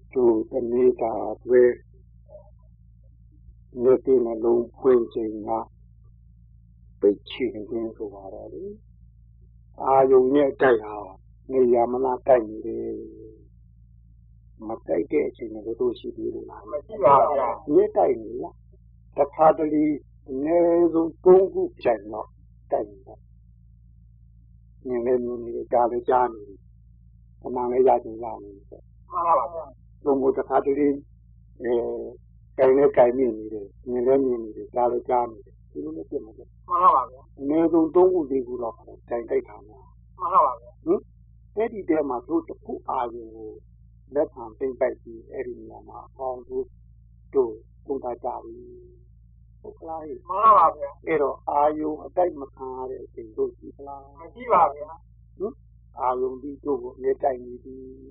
to the Nita where nothing alone pointing up, but children to Harari. Are you near Taya? Niyamana Tiny. Matai in the Roshi. Near Tiny. The fatherly Nezo Tongu China. Tiny. Near Galijani. Among a Yadin. Don't the fatherly Kaine, Millennium, Galijani. Nezo Tongu de Gula, Tiny. Eddie Dema told the poor Ayu, let him think back to Eddie Yama, all those to Puntajari. Ero, are you a diamond in those people? Are you be to your tiny?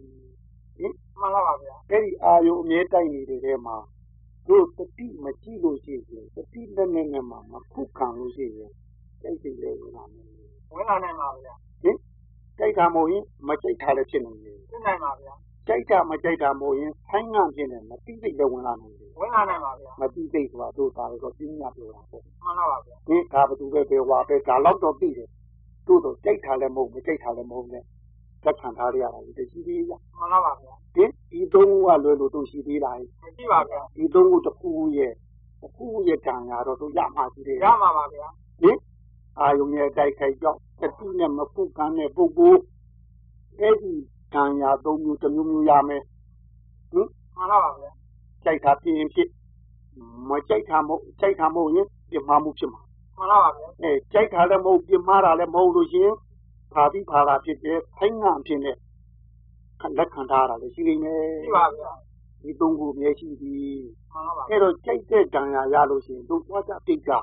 Eddie, are you near tiny Rema? Those the tea Machilo Jay, the tea the Nenema, Kukan Jay. Thank you. Jaita Moin, Majay Talachin. Jaita Majayta Moin, hang on in him, a big one on him. My big days were those I got in up. Nick have to get a water, a lot of beat it. To the Jaita Lemo, Majayta Lemo, that can't hurry out with the CD. You don't want to CD like. You don't want to cool yet. A cool yet down out of Yama today. I only a day job. The Pina Mapukan, a boo, Eddie Tanya, don't you to Yame? Jaita Pimp, Jaita Moyen, the Mamuchima. Jaita Lemo, the Mara Lemo, Papi Parapit, hang on in it. Let Cantara, the Shilling, you don't go near CD. Hello, Jaita Tanya Yalosin, don't watch a big guy.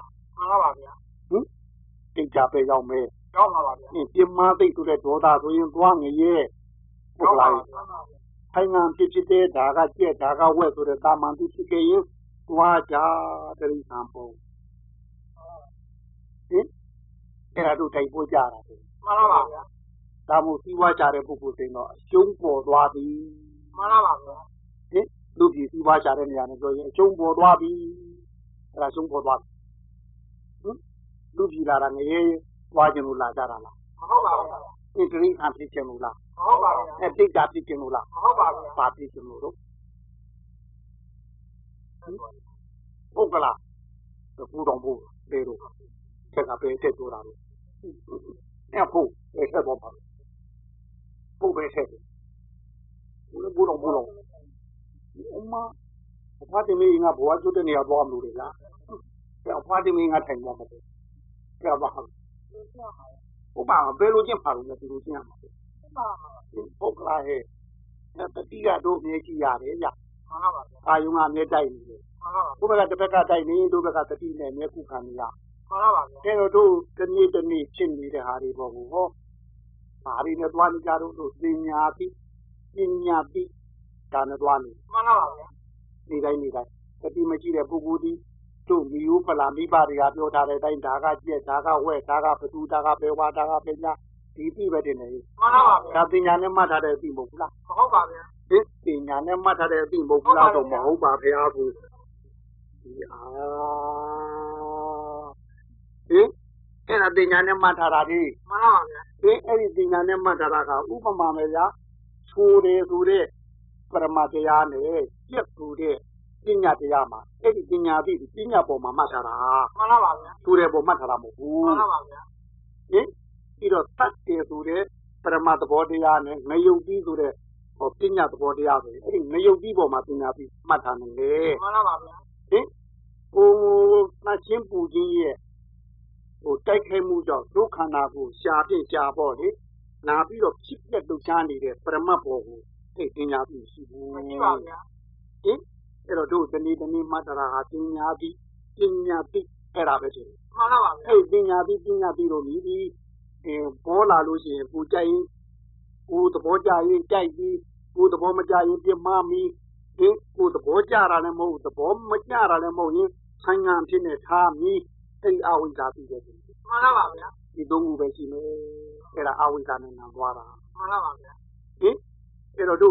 Big job, young man. In my way to the daughter, so you go on a year. Hang on, Tichite, Daga, Daga, west to the Daman Tichike, Waja, the example. And I do take Bojara. Tamu Siwaja, Puputino, Jumbo Dwabi. Luki Siwaja, and Jumbo Dwabi, Rasumbo Dwabi. Luki Larang. Wajanula Darala. Entering Amplicanula. A big Applicanula. Particanuro. Ogala. The food on board. Beru. Take up a tetura. Apple, a herbal. Poor head. Good on Bulo. Oma. What do you mean of what you do near Bomula? What do you mean at 10 moments? Obama, Belgian Parliament, Oklahe, the Tia do make Yare. Are you not near dining? Who got the Becca dining, do the Tina, Nekukania? Can do the need chimney the Harry Bobo? Harry not one garo to Sinyati, Tanadwani. Need I need that? The Timachi Bugudi. To you, Palami, Baria, Yota, Daga, Daga, West, Daga, Petu, Daga, Bewa, Daga, Pena, Titi, Vedine. Nothing I never matter the people. This thing I never matter the people, Mahoba, Peabu. Anything I never matter. Anything I never matter. Upamamela, 2 days, 2 days, Paramatayane, yes, 2 days. Pinya Yama, Eddie Pinya, Pinya Boma Matara, Turebo Mataramu. Either touch the Ture, Paramata Bodiane, Mayo Di Ture, or Pinya Bodiane, Mayo Dibo Matina Matane. Oh, not simple year. Oh, take him Mujo, Lukanabu, Shati Jabody, Nabi of Chiplet Lucani, Paramapo, taking up in Ero do the need any Matara, Tinyati, Arabati. Hey, Tinyati, Romidi, Bola Lucy, Pujai, who the Bojai, Jai, who the Bomajai, the Mami, who the Bojara, the Bom Majara, hang on to it, me, 3 hours after getting. You don't move as you know, era hours and Nawara. Ero do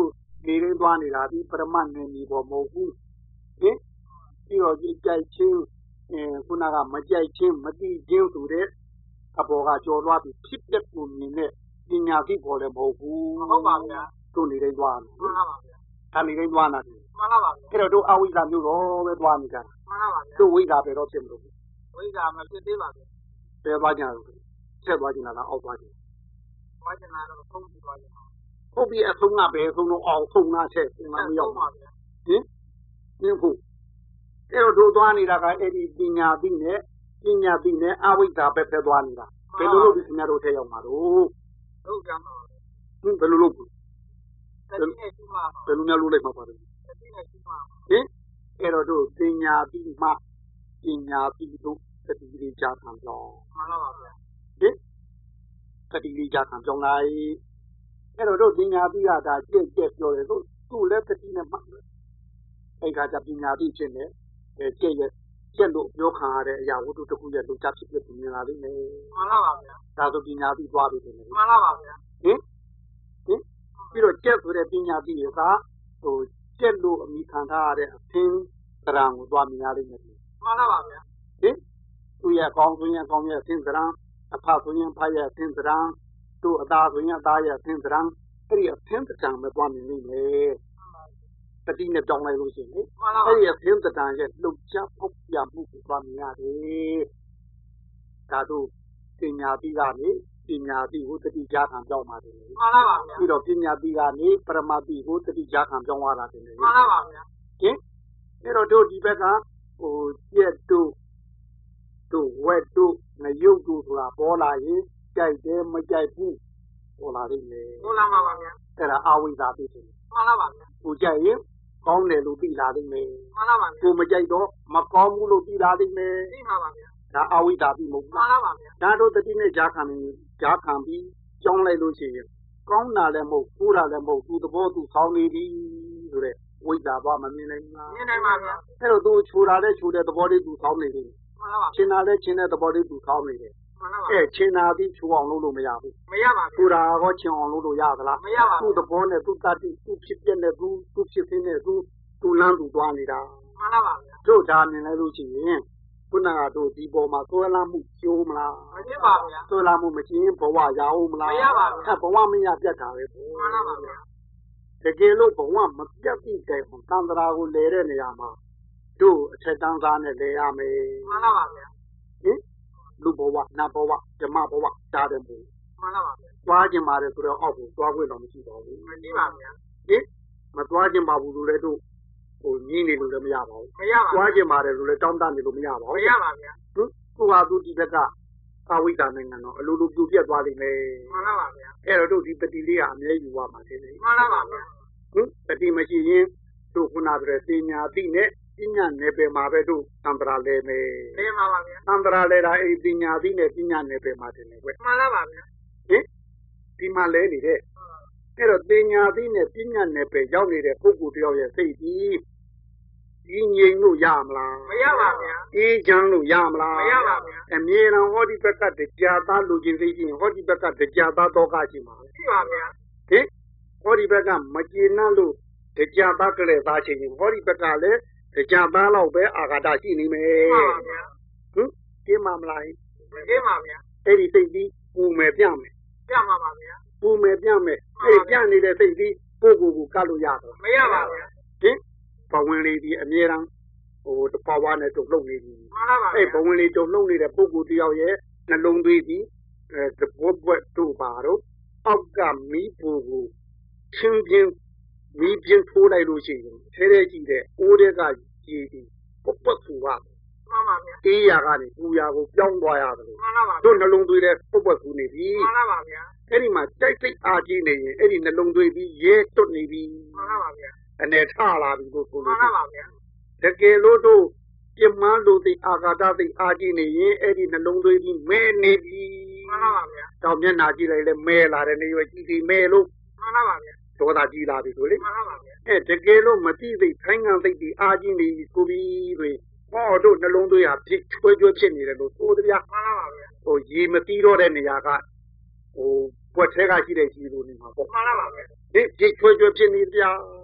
နေရင်းသွားနေတာဒီပရမတ်နေမီပေါ်မဟုတ်ဘူးဟင်ပြီးတော့ကြိုက်ချင်းခုနကမကြိုက်ချင်းမတိချင်းဆိုတဲ့အပေါ်ကကြော်သွားပြီးဖြစ်ပျက်ကိုမြင်တဲ့ပညာသိပေါ်လည်းမဟုတ်ဘူးဟုတ်ပါဗျာတို့နေရင်းသွားမှန်ပါပါဗျာဒါနေရင်းသွားတာမှန်ပါပါအဲ့တော့တို့အဝိဇ္ဇာမျိုးတော့ပဲသွားနေကြတာမှန်ပါပါဗျာတို့ဝိဇ္ဇာပဲတော့ဖြစ်မလို့ဝိဇ္ဇာမဖြစ်သေးပါဘူးဘယ်သွားကြလို့ဆက်သွားကြတာလားအောက်သွားကြသွားကြတာတော့ဆုံးပြီးသွားကြဟုတ်ပြီအဆုံးကပဲဆုံးတော့အောင်ဆုံးငါဆက်ဆုံးငါမရောက်ပါဘူးဟင်နင်းဖို့အဲ့တော့တို့သွားနေတာကအဲ့ဒီပညာသိနဲ့အဝိဇ္ဇာပဲဖက်သွားနေတာဘယ်လိုလုပ်ပြီးခင်ဗျားတို့ထဲရောက်မှာတော့ဟုတ်ကြမှာဘယ်လိုလုပ်ဘူးဘယ်လိုများလုပ်လိုက်မှာပါလဲဟင်အဲ့တော့တို့ပညာပြီးမှပညာပြီးတို့တတိလေးကြားခံကြောင်းမှန်ပါပါဗျာဟင်တတိလေးကြားခံကြောင်းလိုက်အဲ့တော့တို့ပညာပြီးတာကြက်ပြောတယ်သူ့လည်းတတိနဲ့မှတ်တယ်အဲ့ကကြပညာပြီးဖြစ်နေကြက်လို့ပြောခံရတဲ့အရာဝတ္ထုတစ်ခုရဲ့လူချဖြစ်ဖြစ်မြင်လာလိမ့်မယ်မှန်ပါပါဗျာဒါဆိုပညာပြီးသွားပြီတယ်မှန်ပါပါဗျာဟင်ပြီးတော့ကြက်ဆိုတဲ့ပညာပြီးကကြက်လို့အမိခံထားရတဲ့အသင်းသဏ္ဍာန်ကိုသွားမြင်ရလိမ့်မယ်မှန်ပါပါဗျာဟင်သူရဲ့ကောင်းဆိုရင်ကောင်းရဲ့အသင်းသဏ္ဍာန်အဖဆိုရင်ဖရဲ့အသင်းသဏ္ဍာန်တို့အသားဆိုရင်အသားရဲ့အသင်းသဏ္ဍာန်အဲ့ဒီအသင်းသဏ္ဍာန်ပဲသွားမြင်လိမ့်မယ်တတိနဲ့တောင်းလိုက်လို့ရှိရင်အဲ့ဒီအသင်းသဏ္ဍာန်ရဲ့လှုပ်ရှားဖောက်ပြမှုကိုသွားမြင်ရတယ်ဒါတို့ပညာပြီးကနေပညာပြီးကိုတတိကြားခံပြောင်းပါတယ်မှန်ပါပါဗျာပြီးတော့ပညာပြီးကနေပရမတ်ပြီးကိုတတိကြားခံပြောင်းသွားတာတယ်မှန်ပါပါဗျာဟင်အဲ့တော့တို့ဒီဘက်ကကြက်တို့ဝက်တို့ငရုတ်တို့ဆိုတာပေါ်လာရင်ကြိုက်တယ်မကြိုက်ဘူးပေါ်လာလိမ့်မယ်ပေါ်လာမှာပါဗျာအဲ့ဒါအဝိဇ္ဇာပြီးတယ်မှန်ပါပါဗျာကိုကြိုက်ရင်ကောင်းတယ်လို့သိလာလိမ့်မယ်မှန်ပါပါကိုမကြိုက်တော့မကောင်းဘူးလို့သိလာလိမ့်မယ်သိပါပါဗျာဒါအဝိဇ္ဇာပြီးမဟုတ်ဘူးမှန်ပါပါဗျာဒါတို့တတိနဲ့ကြားခံပြီးကြောင်းလိုက်လို့ရှိရင်ကောင်းတာလည်းမဟုတ်ကိုးတာလည်းမဟုတ်သူသဘောသူဆောင်းနေပြီဆိုတဲ့ဝိဇ္ဇာဘာမမြင်နိုင်ဘူးမြင်နိုင်ပါဗျာအဲ့တော့သူခြူတာလည်းခြူတဲ့သဘောလေးသူဆောင်းနေတယ်မှန်ပါပါချင်းတာလည်းချင်းတဲ့သဘောလေးသူဆောင်းနေတယ်ချင်းတာပြီးခြူအောင်လုပ်လို့မရဘူးမရပါဘူးခြူတာကောချင်းအောင်လုပ်လို့ရသလားမရပါဘူးသူ့သဘောနဲ့သူ့တတိသူ့ဖြစ်ပြနဲ့သူ့ဖြစ်ခြင်းနဲ့သူလမ်းသူသွားနေတာမှန်ပါပါတို့ဒါမြင်လိုက်လို့ရှိရင်ခုနကတို့ဒီပေါ်မှာသွေးလာမှုကျိုးမလားမဖြစ်ပါဘူးသွေးလာမှုမကျင်းဘဝရအောင်မလားမရပါဘူးဘဝမရပြတ်တာပဲမှန်ပါပါတကယ်လို့ဘဝမပြတ်ပြီးတဲ့သံဃာကိုလဲတဲ့နေရာမှာတို့အထက်တန်းသားနဲ့လဲရမယ်မှန်ပါပါဟင်လူဘဝနတ်ဘဝဓမ္မဘဝတားတယ်မို့မှန်ပါပါသွားခြင်းပါတယ်ဆိုတော့အောက်ကိုသွားခွင့်တော့မရှိပါဘူးမရှိပါဘူးဟင်မသွားခြင်းပါဘူးလို့လည်းတို့ညီးနေလို့လည်းမရပါဘူးမရပါဘူးသွားခြင်းပါတယ်လို့လည်းတောင်းတနေလို့မရပါဘူးမရပါဗျာသူဟာသူဒီဘက်ကအဝိဇ္ဇာနိုင်ငံတော့အလိုလိုပြိုပြက်သွားလိမ့်မယ်မှန်ပါပါဗျာအဲ့တော့တို့ဒီတတိလေးကအမြဲယူရမှာတယ်လေမှန်ပါပါဗျာတတိမရှိရင်တို့ခုနကတည်းကပညာသိနဲ့ပညာနယ်ပယ်မှာပဲတို့သံဃာလဲမယ်လဲပါပါဗျာသံဃာလဲတာအဲ့ဒီပညာသိနဲ့ပညာနယ်ပယ်မှာတယ်လေကွမှန်ပါပါဗျာဟင်ဒီမှာလဲနေတဲ့အဲ့တော့ပညာသိနဲ့ပညာနယ်ပယ်ရောက်နေတဲ့ပုဂ္ဂိုလ်တယောက်ရဲ့စိတ်ကြီးဒီငြိမ်လို့ရမလားမရပါဗျာအေးချမ်းလို့ရမလားမရပါဗျာအမြဲတမ်းဟောဒီဘက်ကတရားသားလူချင်းသိချင်းဟောဒီဘက်ကတရားသားတော့ကရှိမှာရှိပါဗျာဟင်ဟောဒီဘက်ကမကျေနပ်လို့တရားသားကလေးသားချင်းဟောဒီဘက်ကလည်းတရားသားလောက်ပဲအာဃာတရှိနေမယ်မှန်ပါဗျာဟင်ဒီမှာမလားမဒီမှာဗျာအဲ့ဒီစိတ်ကြီးပူမယ်ပြမယ်ပြမှာပါဗျာပူမယ်ပြမယ်အဲ့ပြနေတဲ့စိတ်ကြီးပုဂ္ဂိုလ်ကိုကတ်လို့ရတော့မရပါဗျာဟင်ဘဝင်လေးဒီအမြဲတမ်းတပွားပွားနဲ့တုံ့လုံနေပြီမှန်ပါပါအဲ့ဘဝင်လေးတုံ့လုံနေတဲ့ပုဂ္ဂိုလ်တယောက်ရဲ့နှလုံးသွေးကြီးတပွက်ပွက်တို့ပါတော့အောက်ကမီးပူကိုချင်းပြင်းမီးပြင်းထိုးလိုက်လို့ရှိရင်ထဲထဲကြည့်တဲ့အိုးတွေကကြီးပြီးပွက်ဆူပါမှန်ပါဗျာအေးရကနေပူရကိုပြောင်းသွားရတယ်မှန်ပါပါတို့နှလုံးသွေးတဲ့ပွက်ဆူနေပြီမှန်ပါပါဗျာအဲ့ဒီမှာတိုက်စိတ်အားကြီးနေရင်အဲ့ဒီနှလုံးသွေးပြီးရဲတွတ်နေပြီမှန်ပါပါဗျာအနေထလာပြီလို့ဆိုလို့မှန်ပါဗျာတကယ်လို့တို့ပြမန်းလို့သိအာဃာတသိအားကြီးနေရင်အဲ့ဒီနှလုံးသွေးကြီးမဲနေပြီမှန်ပါပါဗျာတောင်မျက်နှာကြည့်လိုက်လဲမဲလာတယ်နေရွယ်ကြည့်စီမဲလို့မှန်ပါပါဗျာဒေါသကြီးလာပြီဆိုလေမှန်ပါပါဗျာတကယ်လို့မသိသိခိုင်းငံသိပြီးအားကြီးနေပြီဆိုပြီးတွေဟောတို့နှလုံးသွေးဟာဖြစ်ချွဲချွဲဖြစ်နေတယ်လို့ဆိုတရားမှန်ပါပါဗျာရေမတီးတော့တဲ့နေရာကပွက်ထဲကရှိတဲ့ကြီးလိုနေမှာပေါ့မှန်ပါပါဗျာဒီချွဲချွဲဖြစ်နေတရား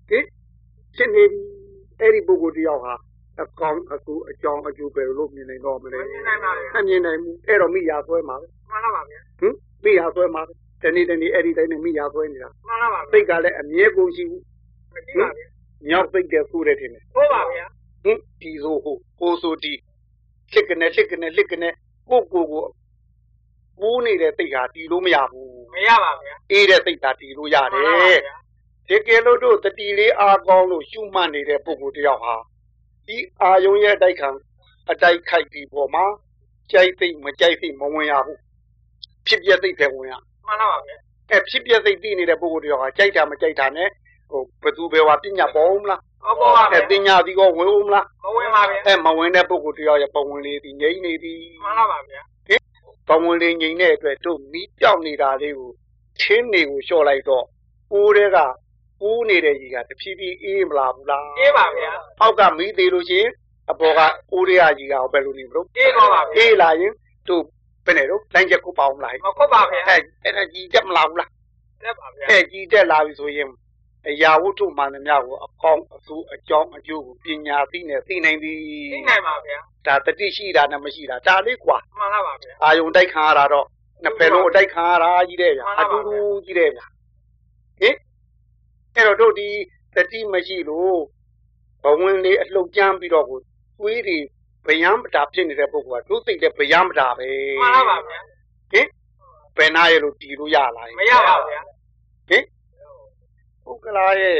ဖြစ်နေပြီအဲ့ဒီပုဂ္ဂိုလ်တယောက်ဟာအကောင်းအကူအကြောင်းအကျိုးပဲလို့မြင်နိုင်တော့မလဲမမြင်နိုင်ပါဘူးမမြင်နိုင်ဘူးအဲ့တော့မိယာဆွဲမှာပဲမှန်ပါပါဗျာမိယာဆွဲမှာတနေ့အဲ့ဒီတိုင်းနဲ့မိယာဆွဲနေတာမှန်ပါပါစိတ်ကလည်းအမြဲကုန်ရှိဘူးမရှိပါဘူးမြောက်စိတ်တဲ့ဆိုးတဲ့ထင်တယ်ဟုတ်ပါဗျာဒီဆိုဟိုဆိုဒီလစ်ကနေကိုပူးနေတဲ့စိတ်ဟာတီလို့မရဘူးမရပါဗျာအေးတဲ့စိတ်သာတီလို့ရတယ်ဒီကဲလို့တို့တတိလေးအားကောင်းလို့ရှုမှတ်နေတဲ့ပုဂ္ဂိုလ်တယောက်ဟာဒီအာယုံရဲ့အတိုက်ခိုက်ဒီပေါ်မှာကြိုက်သိမကြိုက်သိမဝင်ရဘူးဖြစ်ပြသိပဲဝင်ရမှန်ပါပါဗျာဖြစ်ပြသိသိနေတဲ့ပုဂ္ဂိုလ်တယောက်ကကြိုက်တာမကြိုက်တာနဲ့ဘသူပဲဝါပညာပေါ်ဦးမလားဟုတ်ပါပါပညာဒီကောဝင်ဦးမလားမဝင်ပါဗျာမဝင်တဲ့ပုဂ္ဂိုလ်တယောက်ရဲ့ပုံဝင်လေးဒီငြိမ့်နေသည်မှန်ပါပါဗျာပုံဝင်လေးငြိမ့်တဲ့အတွက်တို့မီးပြောက်နေတာလေးကိုချင်းနေကိုလျှော့လိုက်တော့ပိုးတွေကပူးနေတဲ့ကြီးကတဖြည်းဖြည်းအေးမလာဘူးလားအေးပါဗျာအောက်ကမီးသေးလို့ရှိရင်အပေါ်ကပိုးတွေကကြီးကဘယ်လိုနေမလို့အေးပါဗျာအေးလာရင်တို့ဘယ်နဲ့တော့လိုင်းချက်ကိုပေါအောင်လားဟုတ်ပါဗျာအဲ့ဒါကြီးတက်မလာဘူးလားတက်ပါဗျာကြီးတက်လာပြီဆိုရင်အရာဝတ္ထုမှန်သမျှကိုအကောင်းအဆိုးအကြောင်းအကျိုးကိုပညာသိနဲ့သိနိုင်သည်သိနိုင်ပါဗျာဒါတတိရှိတာနဲ့မရှိတာဒါလေးကွာမှန်ပါပါဗျာအာယုံတိုက်ခံရတာတော့နှစ်ဖက်လုံးအတိုက်ခံရတာကြီးတဲ့ဗျာအတူတူကြီးတဲ့ဗျာအဲ့တော့တို့ဒီတတိမရှိလို့ဘဝင်လေးအလှုပ်ကြမ်းပြီးတော့ကိုသွေးတွေဗျမ်းပတာဖြစ်နေတဲ့ပုဂ္ဂိုလ်ကတို့စိတ်တဲ့ဗျမ်းပတာပဲမှန်ပါပါဗျာဘယ်နာရဲ့လို့တီလို့ရလားမရပါဘူးဗျာပုဂ္ဂလာရဲ့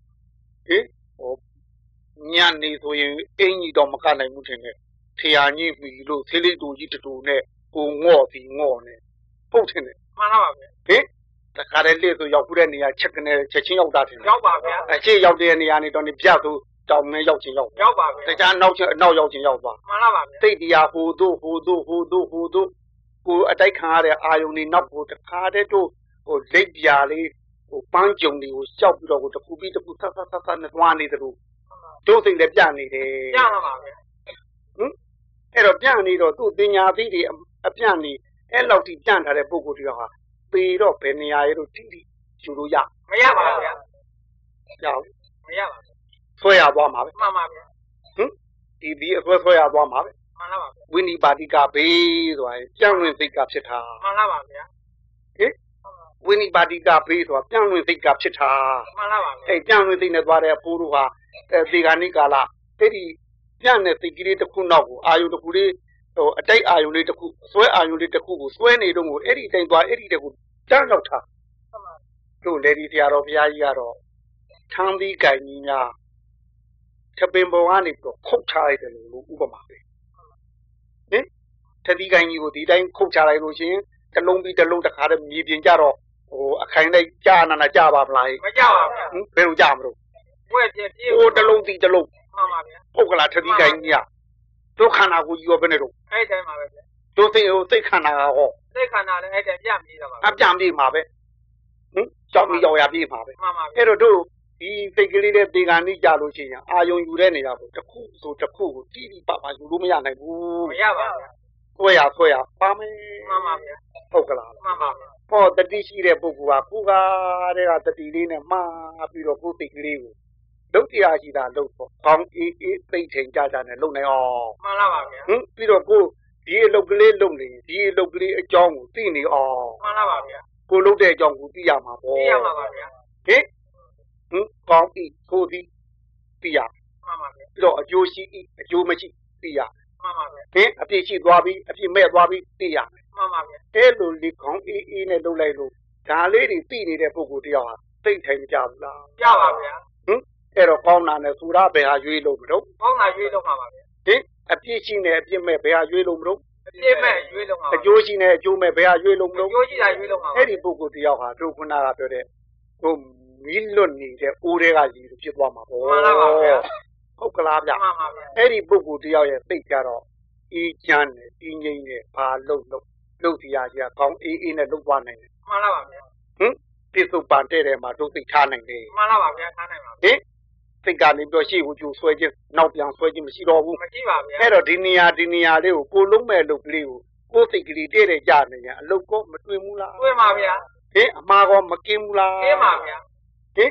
ညနေဆိုရင်အင်းကြီးတော့မကနိုင်ဘူးထင်တယ်ဖျာညိပြီလို့သေးလေးတူကြီးတူနဲ့ကိုငော့စီငော့နဲ့ပုတ်ထင်တယ်မှန်ပါပါဗျာတခါတည်းလေဆိုရောက်တဲ့နေရာချက်ချင်းရောက်တာထင်တယ်ရောက်ပါဗျာအခြေရောက်တဲ့နေရာနေတော့ပြတ်သူတောင်နဲ့ရောက်ချင်းရောက်ပါဗျာတခြားနောက်ရောက်ချင်းရောက်သွားမှန်ပါပါဗျာတိတ်တရားဟိုတို့ကိုအတိုက်ခံရတဲ့အာယုန်တွေနောက်ကိုတခါတည်းတို့လက်ပြာလေးပန်းကြုံတွေကိုရှောက်ပြီးတော့တခုပြီးတခုဆတ်နဲ့သွားနေတယ်တို့စိတ်လည်းပြနေတယ်ပြပါပါဗျာအဲ့တော့ပြနေတော့သူ့ပညာသိတွေအပြနေအဲ့လောက်ထိပြန့်ထားတဲ့ပုဂ္ဂိုလ်တွေကဟာပေတော့ဘယ်နေရာရဲ့လို့တိယူလို့ရမရပါဘူးဗျာကြောက်မရပါဘူးဆွဲရသွားမှာပဲမှန်ပါဗျာဒီအဆွဲရသွားမှာပဲမှန်ပါပါဝိနိပါတိကဘေးဆိုတာကြံ့လွင်စိတ်ကဖြစ်တာမှန်ပါပါဗျာဝိနိပါတိကဘေးဆိုတာကြံ့လွင်စိတ်ကဖြစ်တာမှန်ပါပါအဲ့ကြံ့လွင်စိတ်နဲ့သွားတဲ့အဖိုးတို့ဟာဒီကနေ့ကာလအဲ့ဒီကြံ့တဲ့စိတ်ကလေးတစ်ခုနောက်ကိုအာယုတစ်ခုလေးအတိုက်အာယုလေးတစ်ခုဆွဲအာယုလေးတစ်ခုကိုဆွဲနေတော့ကိုအဲ့ဒီတိုင်းသွားအဲ့ဒီတကူကြမ်းရောက်တာတို့လေဒီဆရာတော်ဘုရားကြီးကတော့ထမ်းသီးကြိုင်ကြီးများထပင်ပေါ်ကနေပြီးတော့ခုတ်ချလိုက်တယ်လို့ဥပမာပဲထသီးကြိုင်ကြီးကိုဒီတိုင်းခုတ်ချလိုက်လို့ရှင်တလုံးပြီးတလုံးတစ်ခါတည်းမြေပြင်ကြတော့အခိုင်လိုက်ကြာနာကြပါမလားမကြပါဘူးဘယ်လိုကြမလို့ဝဲပြည့်တလုံးပြီးတလုံးမှန်ပါဗျာပုတ်ကလာထသီးကြိုင်ကြီးကတို့ခန္ဓာကိုယ်ကြီးရောဘယ်နဲ့တော့အဲ့တိုင်းပါပဲဗျာတို့သိခန္ဓာကဟောသိခန္ဓာလည်းအဲ့တိုင်းပြပြေးတာပါအပြပြေးမှာပဲကြောက်ပြီးရောက်ရပြေးမှာပဲမှန်ပါဗျာအဲ့တော့တို့ဒီစိတ်ကလေးနဲ့ဒီကနေ့ကြာလို့ရှိရင်အာယုံယူတဲ့နေရာကိုတစ်ခုဆိုတစ်ခုကိုတိတိပပယူလို့မရနိုင်ဘူးမရပါဘူးဆွဲရပါမယ်မှန်ပါဗျာဟုတ်ကလားမှန်ပါဗျာဟောတတိရှိတဲ့ပုဂ္ဂိုလ်ကကိုယ်ကတတိလေးနဲ့မှားပြီးတော့ကိုယ်စိတ်ကလေးကိုလုံးတရားရှိတာလုံးပေါ့ကောင်းအေးသိချိန်ကြနဲ့လုံနိုင်အောင်မှန်ပါပါဗျာပြီးတော့ကိုဒီအလုပ်ကလေးလုပ်နေဒီအလုပ်ကလေးအကြောင်းကိုသိနေအောင်မှန်ပါပါဗျာကိုလုပ်တဲ့အကြောင်းကိုသိရမှာပေါ့သိရမှာပါဗျာကောင်းပြီကိုသိရမှန်ပါဗျာပြီးတော့အကျိုးရှိအကျိုးမရှိသိရမှန်ပါဗျာအပြည့်ရှိသွားပြီအပြည့်မဲ့သွားပြီသိရမှန်ပါဗျာအဲ့လိုလေကောင်းအေးနဲ့လုပ်လိုက်လို့ဒါလေးတွေသိနေတဲ့ပုဂ္ဂိုလ်တယောက်ဟာသိထိုင်မကြဘူးလားကြပါဗျာအဲ့တော့ကောင်းတာနဲ့ဆိုတာဘယ်ဟာရွေးလို့မလို့ကောင်းတာရွေးလို့မှာပါဗျာအပြည့်ရှိနဲ့အပြည့်မဲ့ဘယ်ဟာရွေးလို့မလို့အပြည့်မဲ့ရွေးလို့မှာအကျိုးရှိနဲ့အကျိုးမဲ့ဘယ်ဟာရွေးလို့မလို့အကျိုးရှိတာရွေးလို့မှာအဲ့ဒီပုဂ္ဂိုလ်တယောက်ဟာတို့ခုနကပြောတဲ့မီးလွတ်နေတဲ့အိုးတွေကကြီးလို့ဖြစ်သွားမှာပေါ့မှန်ပါဗျာဟုတ်ကလားဗျာမှန်ပါဗျာအဲ့ဒီပုဂ္ဂိုလ်တယောက်ရဲ့သိကြတော့အေးချမ်းနဲ့အင်းငိမ့်နဲ့ဘာလုပ်စီရကြီးကောင်းအေးနဲ့လုပ်သွားနိုင်တယ်မှန်ပါဗျာပြစ္ဆုတ်ပန်တဲ့မှာတို့သိထားနိုင်တယ်မှန်ပါဗျာထားနိုင်ပါစိတ်ကနေပြီးတော့ရှေ့ကိုကြိုဆွဲခြင်းနောက်ပြန်ဆွဲခြင်းမရှိတော့ဘူးမရှိပါဘူးအဲ့တော့ဒီနေရာလေးကိုလုံးမဲ့လုပ်ကလေးကိုစိတ်ကလေးတည့်တဲ့ကြနေရင်အလုပ်ကောမတွင်ဘူးလားတွင်ပါဗျာအမှားကောမကင်းဘူးလားကင်းပါဗျာ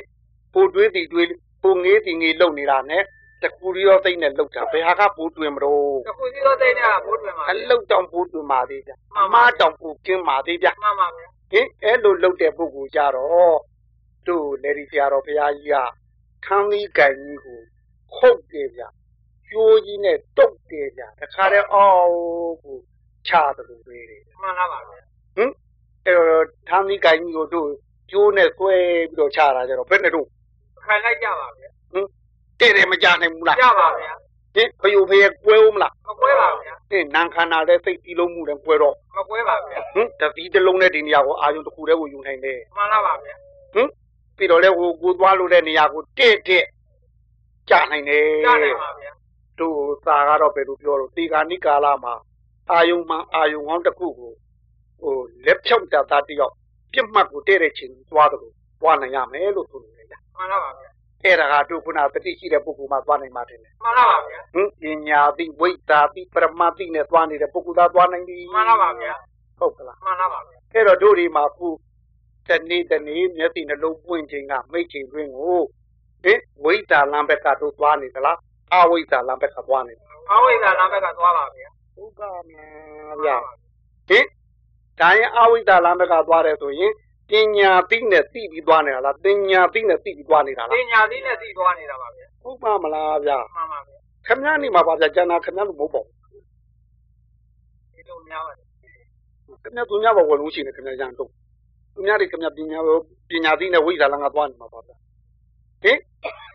ပိုတွေးတီတွေးပိုငေးတီငေးလုံနေတာနဲ့တကူရီရောသိမ့်နဲ့လောက်တာဘယ်ဟာကပိုးတွင်မလို့တကူရီရောသိမ့်နဲ့ပိုးတွင်ပါအလောက်တောင်ပိုးတွင်ပါသေးဗျအမားတောင်ပိုးကင်းပါသေးဗျမှန်ပါဗျဟင်အဲ့လိုလောက်တဲ့ပုဂ္ဂိုလ်ကြတော့တို့လေဒီဆရာတော်ဘုရားကြီးကခန်းသီးကံကြီးကိုခုတ်တယ်ဗျကျိုးကြီးနဲ့တုတ်တယ်ဗျတခါတည်းအော်ကိုချတယ်လို့ပြောတယ်မှန်ပါပါဗျဟင်အဲ့ခန်းသီးကံကြီးကိုတို့ကျိုးနဲ့ဆွဲပြီးတော့ချတာကြတော့ဘယ်နဲ့တို့ခိုင်လိုက်ကြပါဗျဟင်တဲ့တယ်မကြနိုင်ဘူးလားကြပါဗျာဟင်ဖယိုဖယကွဲဦးမလားမကွဲပါဗျာဟင်နန်ခန္ဓာလည်းစိတ်တီးလုံးမှုလည်းကွဲတော့မကွဲပါဗျာဟင်တတိတလုံးနဲ့ဒီနေရာကိုအာယုံတစ်ခုတည်းကိုယူနိုင်တယ်မှန်ပါပါဗျာဟင်ပြီးတော့လည်းကိုသွားလို့တဲ့နေရာကိုတဲ့ကြနိုင်တယ်ကြနိုင်ပါဗျာတို့သာကတော့ဘယ်လိုပြောလို့ဒီကာနိကာလမှာအာယုံမှအာယုံကောင်းတစ်ခုကိုလက်ဖြောက်တာတယောက်ပြစ်မှတ်ကိုတဲ့ချင်းသွားတယ်လို့သွားနိုင်ရမယ်လို့ဆိုနေတယ်မှန်ပါပါဗျာအဲ့ဒါကတို့ခုနတတိရှိတဲ့ပုဂ္ဂိုလ်မှသွားနိုင်ပါတယ်မှန်ပါပါဗျာဟင်ပညာတိဝိတ္တာတိပရမတိနဲ့သွားနေတဲ့ပုဂ္ဂိုလ်သားသွားနိုင်ပြီမှန်ပါပါဗျာဟုတ်ကလားမှန်ပါပါဗျာအဲ့တော့တို့ဒီမှာခုတနေ့မျက်စိနှလုံးပွင့်ခြင်းကမိတ်ချိန်တွင်ကိုဟင်ဝိတ္တာလမ်းဘက်ကတို့သွားနေသလားအဝိတ္တာလမ်းဘက်ကသွားနေအဝိတ္တာလမ်းဘက်ကသွားပါဗျာဟုတ်ကဲ့ဗျာဟင်ဒါရင်အဝိတ္တာလမ်းဘက်ကသွားတယ်ဆိုရင်ပညာသိနဲ့သိပြီးသွားနေတာလားပညာသိနဲ့သိပြီးသွားနေတာလားပညာသိနဲ့သိသွားနေတာပါဗျာဟုတ်ပါမလားဗျာမှန်ပါဗျာခင်ဗျားနေမှာပါဗျာကျန်တာခင်ဗျားလို့မဟုတ်ပါဘူးဒီလိုများပါတယ်ခင်ဗျားသူများဘောလုံးရှိနေခင်ဗျားရန်တော့သူများတွေခင်ဗျားပညာသိနဲ့ဝိဇ္ဇာလမ်းကသွားနေမှာပါဗျာဟင်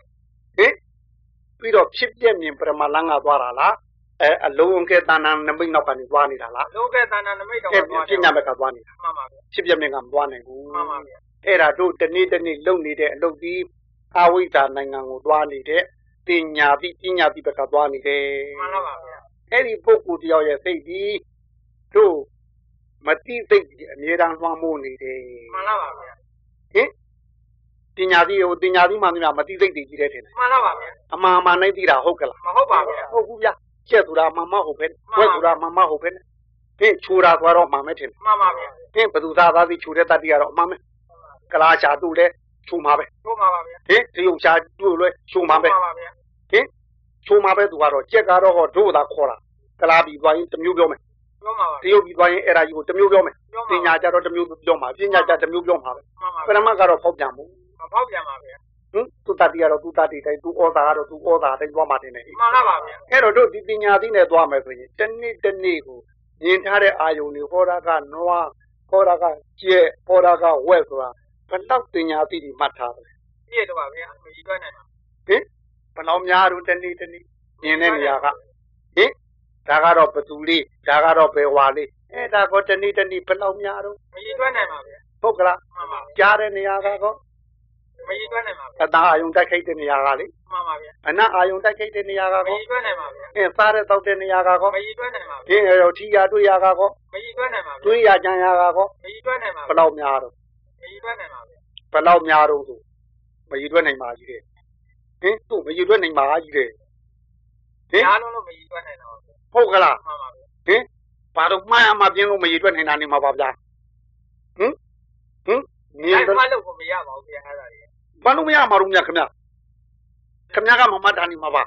ပြီးတော့ဖြစ်ပြမြင်ပရမလမ်းကသွားတာလားအလုံးကဲတဏ္ဍာနမိတ်နောက်ကနေသွားနေတာလားအလုံးကဲတဏ္ဍာနမိတ်တော့သွားတယ်ပြညာဘက်ကသွားနေတာမှန်ပါဗျာဖြစ်ပြမြင်ကမသွားနိုင်ဘူးမှန်ပါဗျာအဲ့ဒါတို့တနေ့လုံနေတဲ့အလုပ်ဒီအဝိဇ္ဇာနိုင်ငံကိုသွားနေတဲ့ပညာတိဘက်ကသွားနေတယ်မှန်ပါပါဗျာအဲ့ဒီပုဂ္ဂိုလ်တယောက်ရဲ့စိတ်ဒီတို့မတိစိတ်အမြဲတမ်းလွှမ်းမိုးနေတယ်မှန်ပါပါဗျာဟင်ပညာတိမှန်တယ်မတိစိတ်တည်ကြည့်တဲ့ထင်တယ်မှန်ပါပါဗျာအမှန်မှန်နိုင်သိတာဟုတ်ကလားမဟုတ်ပါဗျာဟုတ်ဘူးဗျာကျက်သူတာမှန်မဟုတ်ပဲဝက်သူတာမှန်မဟုတ်ပဲဟင်ချိုးတာသွားတော့မှန်မဲထင်တယ်မှန်ပါဗျာဟင်ဘသူသားသားစီချိုးတဲ့တတ်တိကတော့အမှန်ပဲကလာချာသူ့လဲချိုးမှာပဲချိုးမှာပါဗျာဟင်တရုပ်ချာသူ့လဲချိုးမှာပဲမှန်ပါဗျာဟင်ချိုးမှာပဲသူကတော့ကျက်ကတော့ဟောတို့သာခေါ်တာကလာပြီးသွားရင်တစ်မျိုးပြောမယ်ပြောမှာပါတရုပ်ပြီးသွားရင်အဲ့ဒါကြီးကိုတစ်မျိုးပြောမယ်ပညာကြတော့တစ်မျိုးပြောမှာပညာကြတစ်မျိုးပြောမှာပဲပရမတ်ကတော့ဖောက်ပြန်မှုမဖောက်ပြန်ပါဗျာသူတတိကတော့သူတတိတိုင်းသူဩဇာကတော့သူဩဇာတိုင်းသွားမှတင်တယ်မှန်ပါပါဗျာအဲ့တော့တို့ဒီပညာသိနဲ့သွားမယ်ဆိုရင်တနေ့ကိုမြင်ထားတဲ့အာယုန်တွေဟောတာကနွားဟောတာကကျဲဟောတာကဝက်ဆိုတာဘယ်တော့ပညာသိတွေမှတ်ထားတယ်ပြည့်တော့ပါဗျာမကြီးတွက်နိုင်ပါဟင်ဘယ်တော့များတို့တနေ့မြင်တဲ့နေရာကဟင်ဒါကတော့ဘသူလေးဒါကတော့ဘယ်ဝါလေးအဲ့ဒါကောတနေ့ဘယ်တော့များတို့မကြီးတွက်နိုင်ပါဗျာဟုတ်ကလားမှန်ပါကြားတဲ့နေရာကောမကြီးတွက်နိုင်ပါဗျာအသာအာယုံတိုက်ခိုက်တဲ့နေရာကလေမှန်ပါဗျာအနတ်အာယုံတိုက်ခိုက်တဲ့နေရာကကောမကြီးတွက်နိုင်ပါဗျာစားတဲ့တောက်တဲ့နေရာကကောမကြီးတွက်နိုင်ပါဗျာရောထီရတွေ့ရကကောမကြီးတွက်နိုင်ပါဗျာတွေ့ရကြံရကကောမကြီးတွက်နိုင်ပါဘယ်တော့များတော့မကြီးတွက်နိုင်ပါဗျာဘယ်တော့များတော့ဆိုမကြီးတွက်နိုင်ပါကြီးတဲ့ဟင်သူ့မကြီးတွက်နိုင်ပါကြီးတဲ့ဟင်အားလုံးလို့မကြီးတွက်နိုင်တော့ဟုတ်ကလားမှန်ပါဗျာဟင်ဘာတော့မှန်းအမှပြင်းလို့မကြီးတွက်နိုင်တာနေမှာပါဗျာဟင်မြင်တော့လို့ကိုမရပါဘူးဗျာအဲ့ဒါကြီးဘာလို့မရမှာလို့မြတ်ခင်ဗျကမမတာနေမှာပါ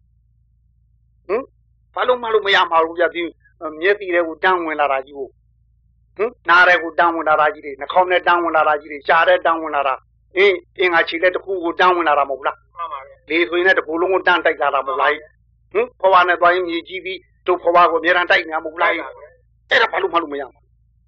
ဘာလို့မရမှာလို့ဗျာဒီမျက်စီတွေကိုတန်းဝင်လာတာကြီးကိုနားတွေကိုတန်းဝင်လာတာကြီးတွေနှာခေါင်းနဲ့တန်းဝင်လာတာကြီးတွေရှားတဲ့တန်းဝင်လာတာအင်္ဂါခြေလက်တစ်ခုကိုတန်းဝင်လာတာမဟုတ်လားမှန်ပါဗျာလေဆိုရင်လည်းတစ်ခုလုံးကိုတန်းတိုက်လာတာမဟုတ်လားဘဝနဲ့သွားရင်မြေကြီးပြီးတို့ဘဝကိုအများအားတိုက်နေမှာမဟုတ်လားအဲ့ဒါဘာလို့မရမှာ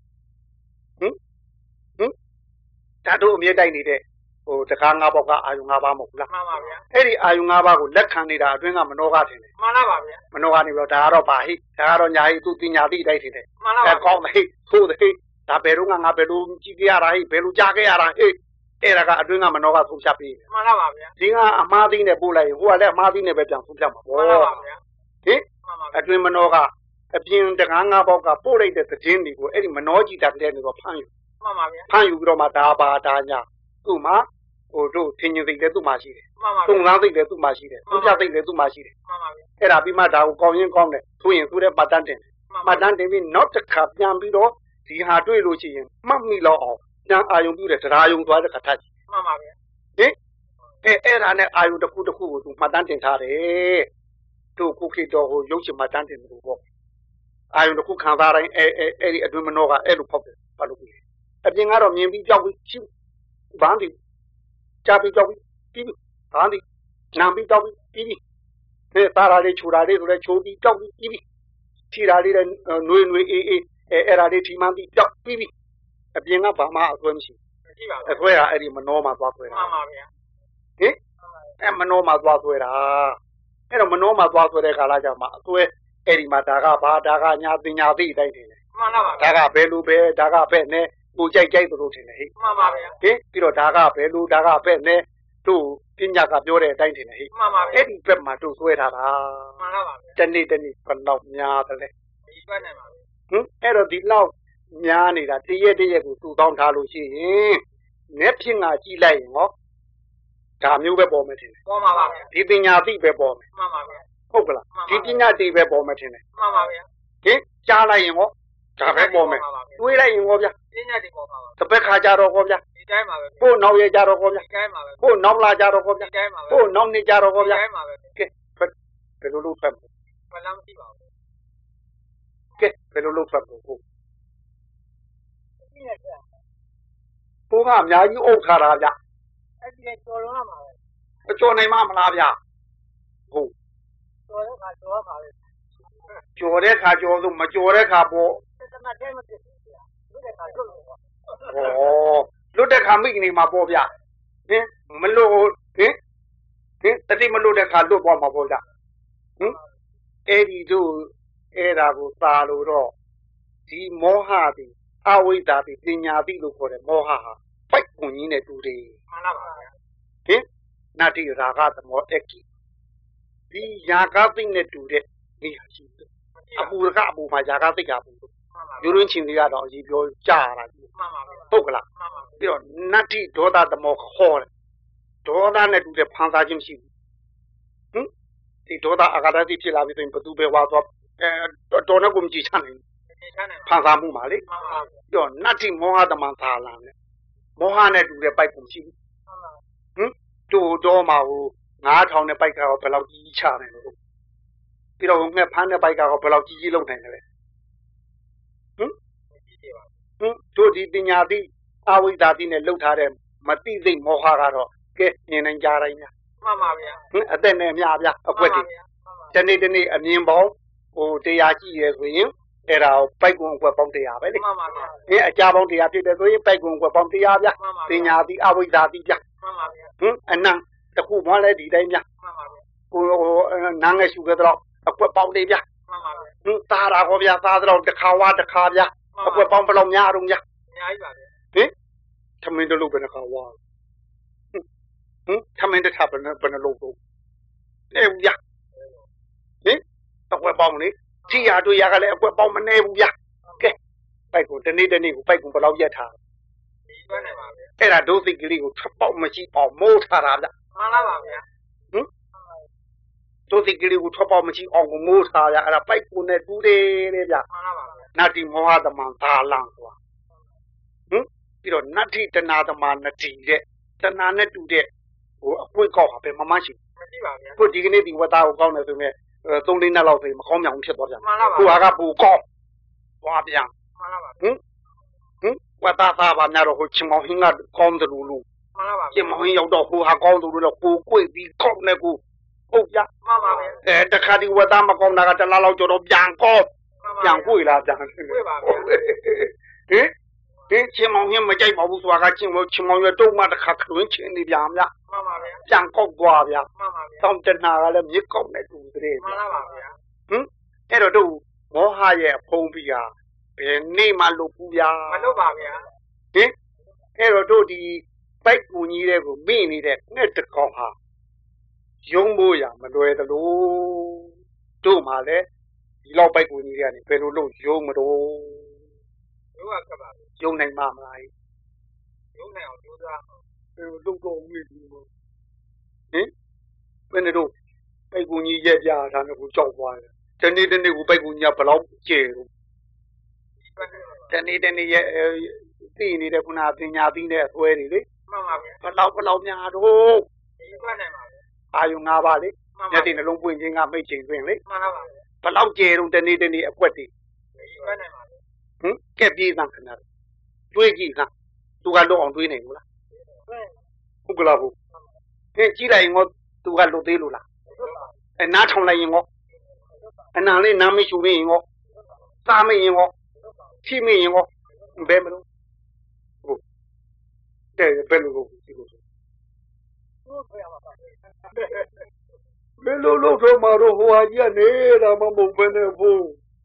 ဓာတ်တို့အမြဲတိုက်နေတဲ့တကား၅ပေါက်ကအာယုံ၅ပါးမဟုတ်လားမှန်ပါဗျာအဲ့ဒီအာယုံ၅ပါးကိုလက်ခံနေတာအတွင်းကမနောကထင်တယ်မှန်ပါဗျာမနောကနေပြီးတော့ဒါကတော့ပါဟိဒါကတော့ညာဟိသူပညာသိတိုက်ထင်တယ်မှန်ပါဗျာကောင်းတယ်ဆိုတယ်ဒါဘယ်တော့ငါဘယ်လိုကြည့်ကြရတာဟိဘယ်လိုကြားခဲ့ရတာဟိအဲ့ဒါကအတွင်းကမနောကဆုံးဖြတ်ပြီးမှန်ပါဗျာဒီကအမှားသိနဲ့ပို့လိုက်ရင်ဟိုကလည်းအမှားသိနဲ့ပဲပြန်ဆုံးဖြတ်မှာပေါ့မှန်ပါဗျာဟိအတွင်းမနောကအပြင်တကား၅ပေါက်ကပို့လိုက်တဲ့သတင်းတွေကိုအဲ့ဒီမနောကြည်တာကလေးတွေတော့ဖမ်းယူမှန်ပါဗျာဖမ်းယူပြီးတော့မှဒါပါဒါညာသူ့မှာတို့ထင်မြင်သိတဲ့သူ့မှာရှိတယ်မှန်ပါဗျာသုံးသားသိတဲ့သူ့မှာရှိတယ်သုံးချသိတဲ့သူ့မှာရှိတယ်မှန်ပါဗျာအဲ့ဒါပြီးမှဒါကိုကောင်းရင်ကောင်းတယ်ဆိုရင်သူ့ရဲ့မှတ်တမ်းတင်မှတ်တမ်းတင်ပြီးနောက်တစ်ခါပြန်ပြီးတော့ဒီဟာတွေ့လို့ရှိရင်မှတ်မိလောက်အောင်ပြန်အာယုံပြုတဲ့တရားယုံသွားတဲ့ခါထကြည့်မှန်ပါဗျာဟင် era ne ayu the kudu to Madame Tare to cookie dog who young Madame Bo. Ayu the cook can vary a Dumanova Elu Poppy. A being out of me, we jog with you. Bandy. Chappy dog, Tibi. Bandy. Nambi dog, Tibi. Tarade Churade, Chobi dog, Tibi. Tirade and Nui Erade Timandi dog, Tibi. A being up Bama when she. Where I am Manoma Backway. Eh? And Manoma Backway. And a Manoma Backway Galajama. Where Eddie Madaga, Daga, Yabi, Daga, Belube, Daga Penne, Ujay Routine. Eh? Piro Daga, Belu, Daga Penne, two Pinaka Dore, Dainty. Eddie Pemma to Sweater. Tenny, Panopnia. Error the love. Nyani that the year to Don Taluchi, Nepin a Gila, Tamu Bometin, Tipping a deep bomb, Hogla, Tipping a deep bometin, Jala in what? Tabe Bomet, Willa in Wobia, the Pekajaro Wobia, who know a Jaro Wobia, who know La Jaro Wobia, who know the Jaro Wobia, but Pelulu Pembo. Get Pelulu Pembo. Who am ya? You old Caraja. What's your name, Mamma? Who? Joreka, Jodu, Majoreka, Bo. Oh, look at coming, my bobia. Eh, Malo, eh? The Timalo de Calo, my boda. Eddie do, Era, Salo, see more hardy. Awi that is in Yabilu for the Moha. Fight Punine today. Eh? Nati Raga the more eki. The Yagating it today. Abu Gabu, my Jagatic Abu. You reach in the other, you Jara. Togla. You're Nati Doda the more hall. Doda net to the Panzajim sheep. The Doda Agadati Chila within Patube was up. Donagumji Channing. Panzamu Mali. You're nothing more than Mantalan. Mohana to the bike machine. To Doma, not on the bike of Pelagi Chan. You don't have Panda bike of Pelagi Long. To the Dinyadi, are we that in a look at them? Matizi Mohara, get in and Jarina. Mamma, then Yabia, a wedding. Tenidini a nimble, or the Yaki as we knew. Era Pagun were Ponte Abbey. A Jabon the Abbey, the Pagun were Ponte Abbey, the Awidadi, and none the who wanted the Dania, who none as you get up, a Ponte Tara of your father of the Kawa, the Kavia, a Pompelom Yarumia. Eh? Come in the loop in the Kawa. Come in the tavern upon a logo. Eh? Eh? The Weboni. Tia do Yagale, Webom and Nebuya. Okay. Pago, the need a new Pago below yet. And I don't think you will machine or more Tarada. Don't think you will top of machine or more Tara and a pipe on the 2 days. Nothing more than Manta Langua. You know, not eat another man, not tea, the nana to day. We call up a mamashi. Put dignity without going to me. Don't in a lot of him, home young ship of them. Who are up who call. Wabian. What that narrow which Mohin had gone to Lulu. Jimohin who have gone to Lulu, who could be called Nagu. Oh, yeah. The cutting with Amacom Nagatala of Yanko. Yanguila. Eh? Chimon him, a game of Wagachim, Chimon, you don't want to cut winch in the Yamla. Yanko Guavia. Something now, let me come to the Edo do more higher Pobia. Name a Lupuya. Eh? Edo do the bike when you ever mean it, net the coha. Young Boya, Madoe the low. Do Male. Low bike when you get it, Peru, young Mado. Young name, Mamma. Don't go with you. Eh? When they do, Peguni Yaya and a job wire. Then they will Pegunia below jail. Then they see it upon Abdina, where it is. But love Yado. အာယုံ၅ပါးလေမျက်စိနှလုံးပွင့်ခြင်းကမိတ်ချိန်တွင်လေဘလောက်ကျေတော့တနေ့တနေ့အကွက်တည်ကဲပြေးသားခဏတွေးကြည့်ကသူကလွတ်အောင်တွေးနေဘူးလားဟုတ်ကလားဘူးကြည့်လိုက်ရင်သူကလွတ်သေးလို့လားနားထောင်လိုက်ရင်အနာလေးနားမရှိရင်စားမရင်ချိမရင်ဘယ်မလို့ဟုတ်တဲ့ဘယ်လိုလုပ်ဒီလိုဘယ်လိုလုပ်တော့မှာတော့ဟိုဟာကြီးနေတာမမဟုတ်ဘဲနဲ့ဘူး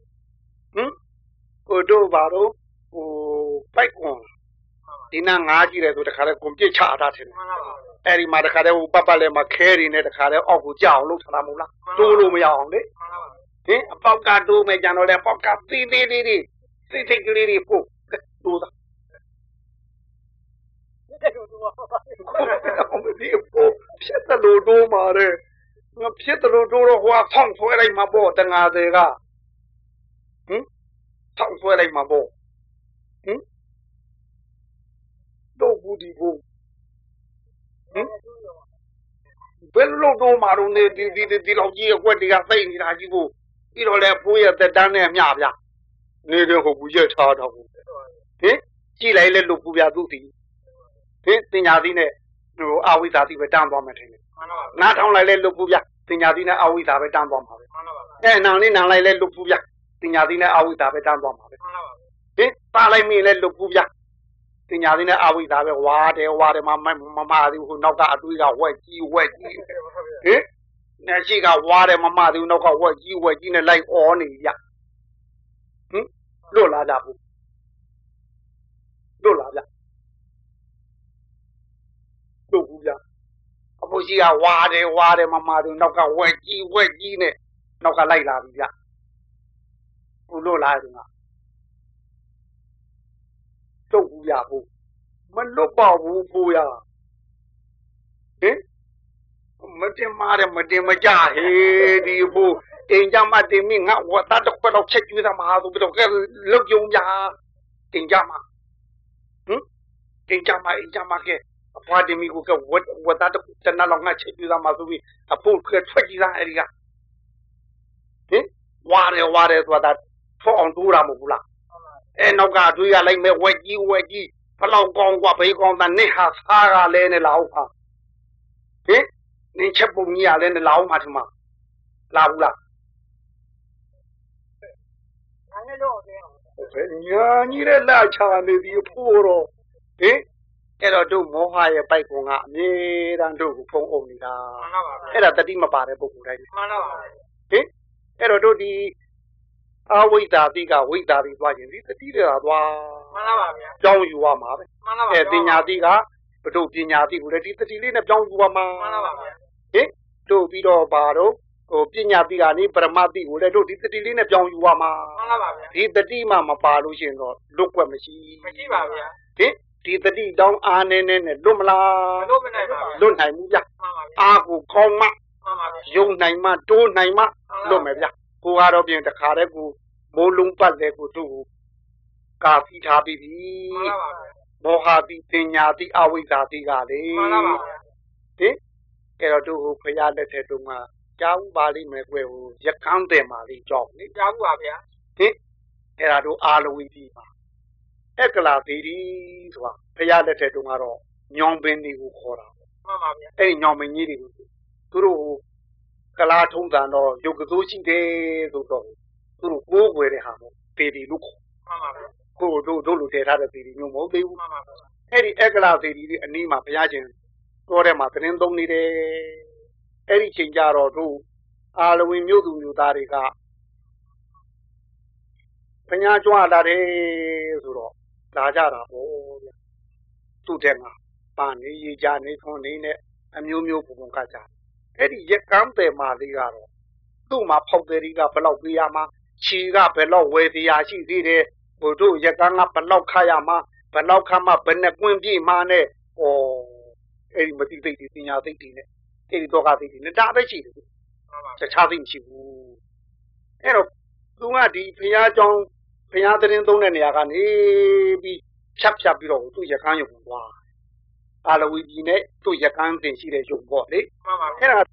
ဟိုတို့ပါတော့ဟိုပိုက်ကွန်ဒီနာငါးကြည့်တယ်ဆိုတခါလဲကွန်ပြစ်ချတာတယ်အဲ့ဒီမှာတခါလဲဟိုပတ်လဲမှာခဲတွေနဲ့တခါလဲအောက်ကိုကြောက်လို့ထားတာမဟုတ်လားတိုးလို့မရအောင်လေအပေါက်ကတိုးမယ်ကြံတော့လဲပေါက်ကသေးသေးလေးတွေစိတ်ကလေးတွေပို့တိုးတာဖြစ်တယ်လို့တိုးမှာတဲ့ဖြစ်တယ်လို့တိုးတော့ဟိုဖောင်းဆွဲလိုက်မှာပေါ့တငါတွေကဖောင်းဆွဲလိုက်မှာပေါ့တော့ဘူးဒီဘူးဘယ်လိုတော့မှာတော့နေဒီလောက်ကြီးအကွက်တွေကသိနေတာကြီးကိုပြီးတော့လဲဖိုးရသက်တန်းနဲ့မျှဗျနေတဲ့ဟုတ်ဘူးရက်ထားတော့ဘူးကြည့်လိုက်လဲလို့ပူပြသူ့တီတင်ညာသီးနဲ့ဟိုအဝိဇ္ဇာသီးပဲတန်းသွားမှထင်တယ်နားထောင်လိုက်လဲလို့ပူပြတင်ညာသီးနဲ့အဝိဇ္ဇာပဲတန်းသွားမှာပဲနာင်လေးနာင်လိုက်လဲလို့ပူပြတင်ညာသီးနဲ့အဝိဇ္ဇာပဲတန်းသွားမှာပဲပါလိုက်မိလဲလို့ပူပြတင်ညာသီးနဲ့အဝိဇ္ဇာပဲဝါတယ်မမသည်ဟိုနောက်ကအတွေးကဝက်ကြီးနဲ့ရှိကဝါတယ်မမသည်နောက်ကဝက်ကြီးနဲ့လိုက်အော်နေကြလွတ်လာကြဘူးလွတ်လာကြတို့ဘူးဗျအဖိုးကြီးကဝါတယ်မမသည်နောက်ကဝက်ကြီးနဲ့နောက်ကလိုက်လာပြီဗျဟိုလွတ်လာတယ်ကတို့ဘူးဗျဘူးမလွတ်ပါဘူးဖိုးရမတင်မကြဟေးဒီဖို့တင်ကြမတင်မိငါဝတ်သားတော့တော့ချက်ကျွေးတာမဟာဆိုပြီးတော့ကဲလုတ်ကြုံကြတင်ကြမတင်ကြမအင်ကြမကဲအဖွားတင်မိကိုကဝတ်သားတော့တနလောက်ငါချက်ကျွေးတာမဆိုပြီးအဖို့ကထွက်ကြည့်တာအဲ့ဒီကဝါတယ်ဆိုတာဖောက်အောင်တိုးတာမဟုတ်ဘူးလားအဲနောက်ကတွေးရလိုက်မဲ့ဝက်ကြီးဘလောက်ကောင်းกว่าဘေးကောင်းတာနင့်ဟာစားကလဲနဲ့လာဟုတ်ပါနင်းချက်ပုံကြီးရလဲနဲ့လာအောင်ပါထမလာဘူးလားညာကြီးတဲ့လာချာနေဒီဖို့တော့အဲ့တော့တို့မောဟရဲ့ပိုက်ကွန်ကအမြဲတမ်းတို့ကိုဖုံးအုပ်နေတာမှန်ပါပါအဲ့ဒါတတိမပါတဲ့ပုဂ္ဂိုလ်တိုင်းမှန်ပါပါအဲ့တော့တို့ဒီအဝိဇ္ဇာတိကဝိဇ္ဇာတိသွားရင်ဒီတတိတွေကသွားမှန်ပါပါဗျာကြောင်းယူရမှာပဲမှန်ပါပါပညာတိကဘတို့ပညာတိကိုလည်းဒီတတိလေးနဲ့ကြောင်းယူရမှာမှန်ပါပါဗျာတို့ပြီးတော့ပါတော့ဟိုပညာတိကနေပရမတိကိုလည်းတို့ဒီတတိလေးနဲ့ကြောင်းယူရမှာမှန်ပါပါဗျာဒီတတိမှမပါလို့ရှင်တော့လွတ်ွက်မရှိပါဗျာဒီတတိတောင်းအားနေနဲ့လွတ်မလားလွတ်မနိုင်ပါဘူးလွတ်နိုင်ဘူးဗျာအားကိုကောင်းမှမှန်ပါဗျာယုံနိုင်မှတိုးနိုင်မှလွတ်မယ်ဗျာကိုကတော့ပြင်တခါတည်းကိုမိုးလုံးပတ်တဲ့ကိုသူ့ကိုကာဖီထားပြီးပြီမှန်ပါဗျာမောဟတိပညာတိအဝိဇ္ဇာတိကလေမှန်ပါဗျာအဲ့တော့သူ့ကိုဖရာလက်ထက်တုန်းကကြားဥပါလိမ့်မယ်ကွယ်ဟိုရကန်းတယ်မာလေးကြောက်လေကြားဥပါဗျာအဲ့ဒါတို့အာလဝီတိပါအကလာသီရီဆိုတာဖရာလက်ထက်တုန်းကတော့ညောင်ပင်တွေကိုခေါ်တာမှန်ပါဗျာအဲ့ဒီညောင်ပင်ကြီးတွေကိုသူတို့ကလာထုံးတန်တော့ရုပ်ကစိုးရှိတယ်ဆိုတော့သူတို့ကိုးကွယ်တဲ့ဟာမို့ပေဒီလို့ခေါ်မှန်ပါဗျာကိုတို့လူတည်ထားတဲ့ပေဒီမျိုးမဟုတ်သေးဘူးမှန်ပါဗျာအဲ့ဒီအကလာပေဒီတွေအနည်းမှာဘုရားရှင်တော်ထဲမှာသတင်းသုံးနေတယ်အဲ့ဒီချိန်ကြတော့တို့အာလဝီမြို့သူမြို့သားတွေကပညာကျွမ်းလာတယ်ဆိုတော့လာကြတာပေါ့ဗျာသူ့တဲ့မှာပါနေရကြနေထွန်းနေနဲ့အမျိုးမျိုးပုံကကြအဲ့ဒီရက်ကမ်းတယ်မာလေးကတော့သူ့မှာဖောက်တယ်ကြီးကဘလောက်ပေးရမှာခြေကဘယ်လောက်ဝယ်တရားရှိသေးတယ်ဟိုတို့ရက်ကမ်းကဘလောက်ခါရမှာဘလောက်ခါမှဘယ်နဲ့ကွင်းပြေးမှာနဲ့ဩအဲ့ဒီမတိသိတိပညာသိတိနဲ့အဲ့ဒီတော့ကသိတိနဲ့ဒါပဲရှိတယ်တခြားသိမရှိဘူးအဲ့တော့သူကဒီဘုရားကျောင်းဘုရားသတင်းသုံးတဲ့နေရာကနေပြီးဖြတ်ပြီးတော့သူ့ရကန်းရုံသွားအာလဝီပြည်နဲ့သူ့ရကန်းတင်ရှိတဲ့ယုံပေါ့လေမှန်ပါဗျာအဲ့ဒါ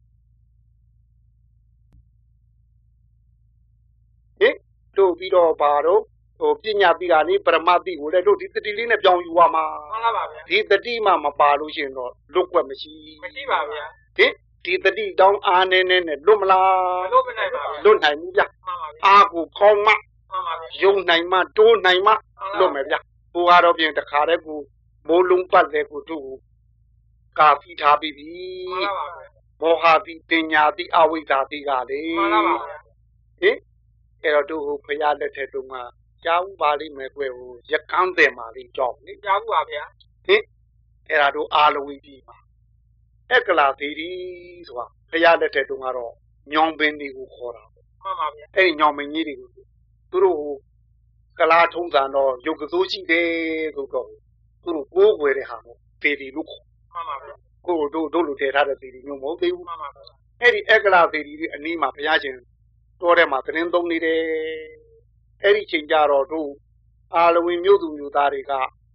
တို့ပြီးတော့ဘာတော့ပညာတိကနေပရမတိကိုလည်းတို့ဒီတတိလေးနဲ့ပြောင်းယူရမှာမှန်ပါဗျာဒီတတိမှမပါလို့ရှိရင်တော့လွတ်ွက်မရှိပါဗျာဒီတတိတောင်းအားနေနဲ့လွတ်မလားလွတ်မနိုင်ပါဘူးလွတ်နိုင်ဘူးဗျအားကိုခေါင်းမယုံနိုင်မှတိုးနိုင်မှလွတ်မယ်ဗျဟိုကတော့ပြင်တခါတည်းကိုမိုးလုံးပတ်တဲ့ကိုတို့ကာဖီထားပြီးပြီမောဟတိပညာတိအဝိဇ္ဇာတိကလေအဲ့တော့တို့ဖရာလက်ထက်တုန်းကကြားဥပါလိမယ်ကွယ်ဟိုရကန်းတယ်မာလေးကြောက်လေကြားဥပါဗျာအဲ့ဒါတို့အာလဝီပြည်မှာအက္ကလာသီရီဆိုတာဖရာလက်ထက်တုန်းကတော့ညောင်ပင်တွေကိုခေါ်တာမှန်ပါဗျာအဲ့ဒီညောင်ပင်ကြီးတွေကိုသူတို့ကလာထုံးစံတော့ရုပ်ကစိုးရှိတယ်ဆိုတော့သူတို့ကိုးကွယ်တဲ့ဟာပေါ့သီရီလို့ခေါ်မှန်ပါဗျာကိုတို့လိုထည့်ထားတဲ့သီရီမျိုးမဟုတ်သေးဘူးမှန်ပါဗျာအဲ့ဒီအက္ကလာသီရီတွေအနီးမှာဘုရားရှင်တော်ထဲမှာသတင်းသုံးနေတယ်အဲ့ဒီချိန်ကြတော့တို့အာလဝီမြို့သူမြို့သားတွေက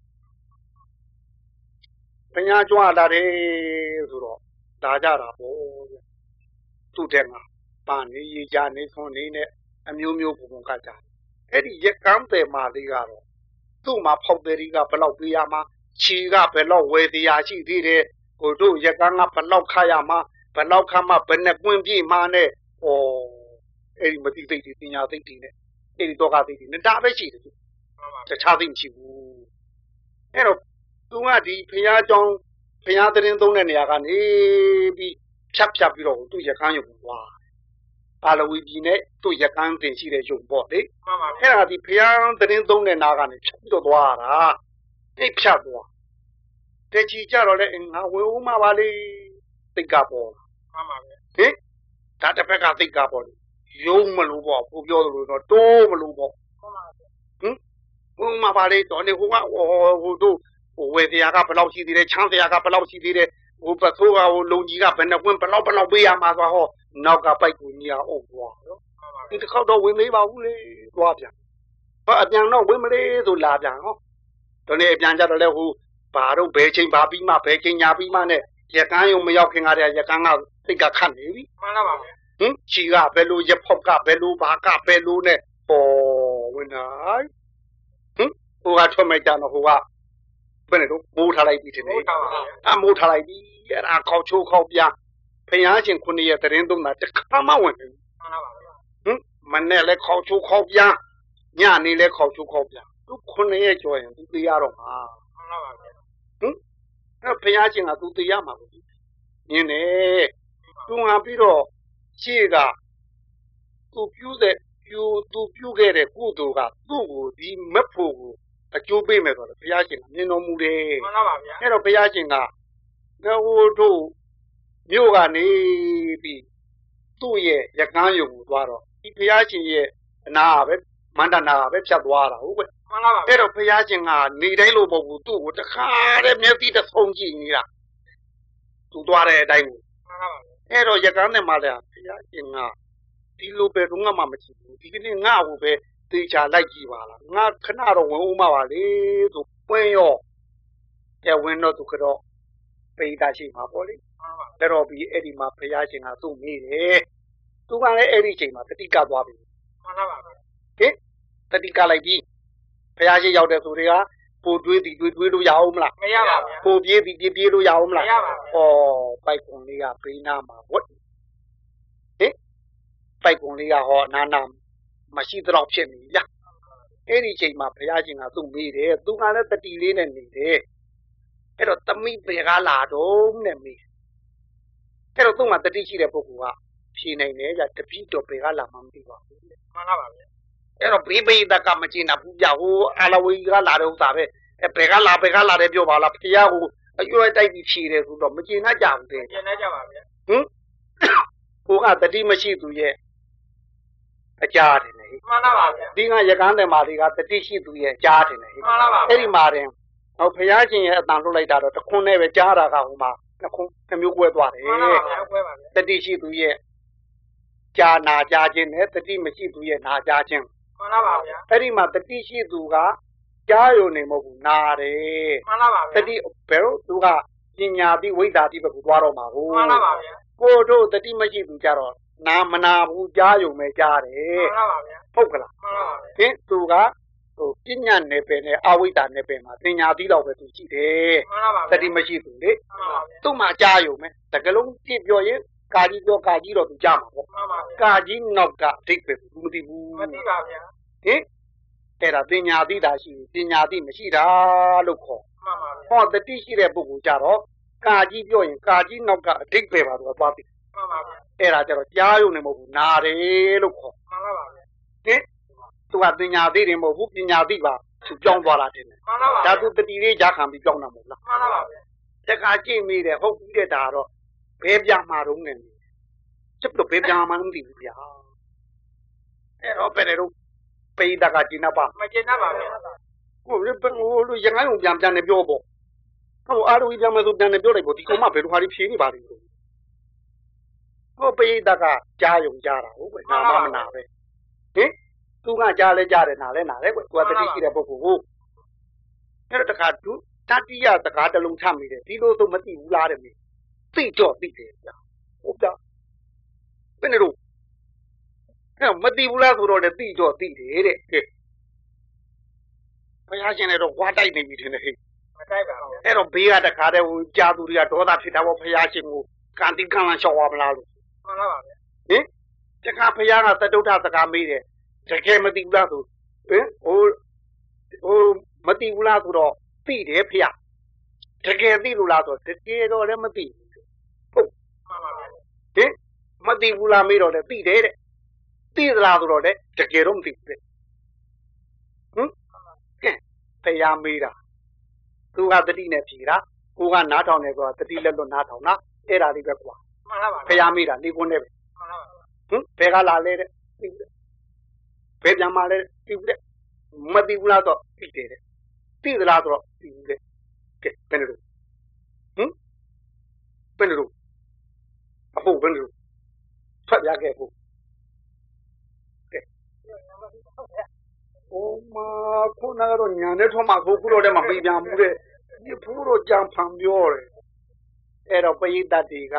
ဘုရားကြွလာတယ်ဆိုတော့လာကြတာပေါ့သူ့တဲ့မှာပါနေရကြနေဆွန်နေနဲ့အမျိုးမျိုးပုံကကြအဲ့ဒီရကန်းတယ်မာလေးကတော့သူ့မှာဖောက်တယ်ကဘလောက်ပေးရမှာခြေကဘယ်လောက်ဝယ်တရားရှိသေးတယ်ဟိုတို့ရကန်းကဘလောက်ခါရမှာဘလောက်ခါမှဘယ်နဲ့ကွင်းပြေးမှာနဲ့ဟောအဲ့ဒီမတိသိတိပညာသိတိနဲ့အဲ့ဒီတော့ကသိတိနဲ့ဒါပဲရှိတယ်တခြားသိမရှိဘူးအဲ့တော့သူကဒီဖျားကြောင်းဖျားသတင်းသုံးတဲ့နေရာကနေပြီးဖြတ်ပြီးတော့သူ့ရကန်းရုံသွားအာလဝီပြည်နဲ့သူ့ရကန်းတင်ရှိတဲ့ယုံပေါ့လေအဲ့ဒါဒီဖျားသတင်းသုံးတဲ့နာကနေဖြတ်ပြီးတော့သွားတာအဲ့ဖြတ်သွားတချီကြတော့လေငါဝင်ဦးမှာပါလေသိကပေါ်မှန်ပါဗျဟင်ဒါတစ်ဖက်ကသိကပေါ်ယုံမလို့ပေါ့ကိုပြောသလိုတော့တိုးမလို့ပေါ့ဟင်မှာပါလေတော်နေဟိုကဟိုတို့ဟိုဝေတရားကဘယ်လောက်ရှိသေးတယ်ချမ်းတရားကဘယ်လောက်ရှိသေးတယ်ဟိုပသိုးကဟိုလုံကြီးကဘယ်နှကွင်းဘယ်လောက်ပေးရမှာဆိုဟောနောက်ကပိုက်ကိုကြီးအောင်အောင်သွားဒီတစ်ခေါက်တော့ဝင်သေးပါဘူးလေသွားပြန်ဟောအပြန်တော့ဝင်မလေးဆိုလာပြန်ဟောတော်နေအပြန်ကြတော့လေဟိုဘာတော့ဘယ်ချိန်ဘာပြီးမှဘယ်ချိန်ညာပြီးမှနဲ့ရကန်းယုံမရောက်ခင်ကတည်းကရကန်းကသိကခတ်နေပြီမှန်ပါပါဟင်ချီကဘယ်လိုရဖောက်ကဘယ်လိုဘာကဘယ်လိုနဲ့ဟောဝင်နိုင်ဟိုကထွက်မဲ့ကြတော့ဟိုကဘယ်နဲ့တော့မိုးထားလိုက်ပြီတင်နေမိုးထားလိုက်ပြီအဲ့ဒါခေါက်ချိုးခေါက်ပြဖျားရှင်9ရက်သတင်းသုံးတာတခါမှဝင်ပြီမှန်ပါပါမနဲ့လဲခေါက်ချိုးခေါက်ပြညနေလဲခေါက်ချိုးခေါက်ပြသူ9ရက်ကျော်ရင်သူသိရတော့မှာမှန်ပါပါအဲ့ဖျားရှင်ကသူသိရမှာကိုမြင်နေသူငါပြီးတော့ရှေ့ကသူပြုခဲ့တဲ့ကုသိုလ်ကသူ့ကိုဒီမက်ဖို့ကိုအကျိုးပေးမယ်ဆိုတော့ဘုရားရှင်ကမြင်တော်မူတယ်မှန်ပါပါဗျာအဲ့တော့ဘုရားရှင်ကဟိုတို့မြို့ကနေပြီးသူ့ရဲ့ရကန်းယုံကိုသွားတော့ဒီဘုရားရှင်ရဲ့အနာပဲမန္တနာပဲဖြတ်သွားတာဟုတ်ကဲ့မှန်ပါပါအဲ့တော့ဘုရားရှင်ကနေတိုင်းလို့မဟုတ်ဘူးသူ့ကိုတခါတည်းမျက်စိတစ်ဆုံကြည့်နေတာသူသွားတဲ့အတိုင်းကိုမှန်ပါပါအဲ့တော့ရကန်းနဲ့မှလည်းဘုရားရှင်ကဒီလိုပဲတော့မှမရှိဘူးဒီကနေ့ငါ့ကိုပဲသေချာလိုက်ကြည့်ပါလားငါခဏတော့ဝင်ဦးမှာပါလေဆိုဝင်ရောဝင်တော့သူကတော့ပိဋကရှိမှာပေါ့လေအဲ့တော့ပြီးအဲ့ဒီမှာဘုရားရှင်ကသူ့မိတယ်သူကလည်းအဲ့ဒီချိန်မှာတတိကသွားပြီမှန်ပါပါဟင်တတိကလိုက်ပြီးဘုရားရှင်ရောက်တဲ့သူတွေကပိုတွေးလို့ရအောင်မလားမရပါဘူးပိုပြေးလို့ရအောင်မလားမရပါဘူးပိုက်ကွန်လေးကဘေးနားမှာဝတ်ပိုက်ကွန်လေးကဟောနာနာမရှိတော့ဖြစ်နေရအဲ့ဒီချိန်မှာဘုရားရှင်ကသူ့မိတယ်သူကလည်းတတိလေးနဲ့နေတယ်အဲ့တော့တမိပေကလာတော့နဲ့မိအဲ့တော့သူ့မှာတတိရှိတဲ့ပုဂ္ဂိုလ်ကဖြေနိုင်တယ်ကြတပိတော့ပေကလာမှမသိပါဘူးမှန်ပါပါဗျအဲ့တော့ဘေးပိတကမကျင်တာဘူးပြဟိုအာလဝီကလာတဲ့ဥစ္စာပဲပေကလာတယ်ပြောပါလားဘုရားကိုအကျွဲတိုက်ပြီးဖြေတယ်ဆိုတော့မကျင်တတ်ကြဘူးတဲ့ကျင်တတ်ကြပါဗျဟိုကတတိမရှိသူရဲ့အကြားတယ်လေမှန်ပါပါဗျဒီကရကန်းတယ်မာတွေကတတိရှိသူရဲ့အကြားတယ်လေမှန်ပါပါအဲ့ဒီမှာတင်ဟောဘုရားရှင်ရဲ့အတန်လွတ်လိုက်တာတော့တခွန်းနဲ့ပဲကြားတာကဟိုမှာနှစ်ခွန်းတစ်မျိုးကွဲသွားတယ်မှန်ပါပါကွဲပါဗျတတိရှိသူရဲ့ကြားနာကြားခြင်းနဲ့တတိမရှိသူရဲ့နာကြားခြင်းမှန်ပါပါဗျအဲ့ဒီမှာတတိရှိသူကကြားယုံနေမဟုတ်ဘူးနာတယ်မှန်လားပါဗျာတတိဘယ်တော့သူကပညာတိဝိဇ္ဇာတိဘက်ကိုသွားတော့မှာဟုတ်မှန်လားပါဗျာကိုတို့တတိမရှိသူကြတော့နာမနာဘူးကြားယုံပဲကြားတယ်မှန်လားပါဗျာဟုတ်ကလားမှန်လားပါဗျာဟင်သူကပညာနယ်ပယ်နဲ့အဝိဇ္ဇာနယ်ပယ်မှာပညာတိတော့ပဲသူရှိတယ်မှန်လားပါဗျာတတိမရှိသူလေမှန်ပါဗျာသူ့မှာကြားယုံမယ်တကလုံးကြည့်ပြောရင်ကာကြီးပြောကာကြီးတော့သူကြားမှာပေါ့မှန်ပါဗျာကာကြီးနောက်ကအဓိပ္ပာယ်ဘူးမသိဘူးမသိပါဗျာဟင်အဲ့ဒါပညာတိတာရှိပညာတိမရှိတာလို့ခေါ်မှန်ပါဗျာဟောတတိရှိတဲ့ပုဂ္ဂိုလ်ကြတော့ကာကြီးပြောရင်ကာကြီးနောက်ကအဓိပ္ပာယ်ပါတော့သွားပြီမှန်ပါဗျာအဲ့ဒါကြတော့ကြားယုံနေမဟုတ်ဘူးနာတယ်လို့ခေါ်မှန်ပါဗျာဟင်သူကပညာတိတယ်မဟုတ်ဘူးပညာတိပါသူပြောင်းသွားတာတင်တယ်မှန်ပါဗျာဒါသူတတိလေးကြားခံပြီးပြောင်းတာမဟုတ်လားမှန်ပါဗျာတခါကြည့်မိတယ်ဟုတ်ပြီးတဲ့ဒါတော့ဘဲပြမှာတော့နေချက်တော့ဘဲပြမှာမသိဘူးဗျာအဲ့တော့ပဲတော့ပိဒကကျင်းပါမကျင်းပါဗျာဟိုလူရငိုင်းုံပြန်နေပြောပေါ့ဟိုအားလုံးပြန်မယ်ဆိုပြန်နေပြောလိုက်ပေါ့ဒီကောင်မဘယ်လိုဟာဖြေးနေပါလိမ့်လို့ဟိုပိဒကကြားယုံကြားတာဟုတ်ပဲနာမမနာပဲဟင်သူကကြားလဲကြားတယ်နာလဲနာလဲကွသူကတတိရှိတဲ့ပုဂ္ဂိုလ်ကိုအဲ့တော့တခါသူတတိယစကားတစ်လုံးချမိတယ်ဒီလိုဆိုမသိဘူးလားတဲ့မိသိကြော့သိတယ်ဗျာဟုတ်ဗျာဘယ်နဲ့တော့အဲ့မသိဘူးလားဆိုတော့လည်းသိကြော့သိတယ်တဲ့ကဲဘုရားရှင်လည်းတော့ဝါတိုက်နေပြီထင်တယ်ဟဲ့မတိုက်ပါဘူးအဲ့တော့ဘေးကတခါတည်းဟိုကြာသူတွေကဒေါသဖြစ်တာပေါ့ဘုရားရှင်ကိုကန်တိကန်လန်လျှောက်သွားမလားလို့မှန်ပါပါဗျာဟင်တခါဘုရားကသတ္တုထစကားမေးတယ်တကယ်မသိဘူးလားဆိုဟင်ဟိုမသိဘူးလားဆိုတော့သိတယ်ဖေတကယ်သိလို့လားဆိုတကယ်တော့လည်းမသိဘူးဟုတ်မှန်ပါပါဟင်မသိဘူးလားမေးတော့လည်းသိတယ်တဲ့သိသလားဆိုတော့လည်းတကယ်တော့မသိဘူးတဲ့ဟင်ကဲဖေမေးတာသူကတတိနဲ့ဖြေတာကိုကနားထောင်နေဆိုတာတတိလက်လွတ်နားထောင်တာအဲ့ဒါလေးပဲကွာမှန်ပါပါဖေမေးတာနေကွန်းနဲ့ပဲမှန်ပါပါဟင်ဘယ်ကလာလဲတဲ့ဘယ်ပြန်มาလဲသိဘူးတဲ့မသိဘူးလားဆိုသိတယ်တဲ့သိသလားဆိုတော့သိဘူးတဲ့ကဲဘယ်လိုဟင်ဘယ်လိုအဖို့ဘယ်လိုဖတ်ရခဲ့ဖို့ကဲအိုးမခုနကတော့ညာနဲ့ထွန်းမှာခုတော့တဲ့မှာပြပြန်မှုတဲ့ဒီဖို့တော့ကြံဖန်ပြောတယ်အဲ့တော့ပရိသတ်တွေက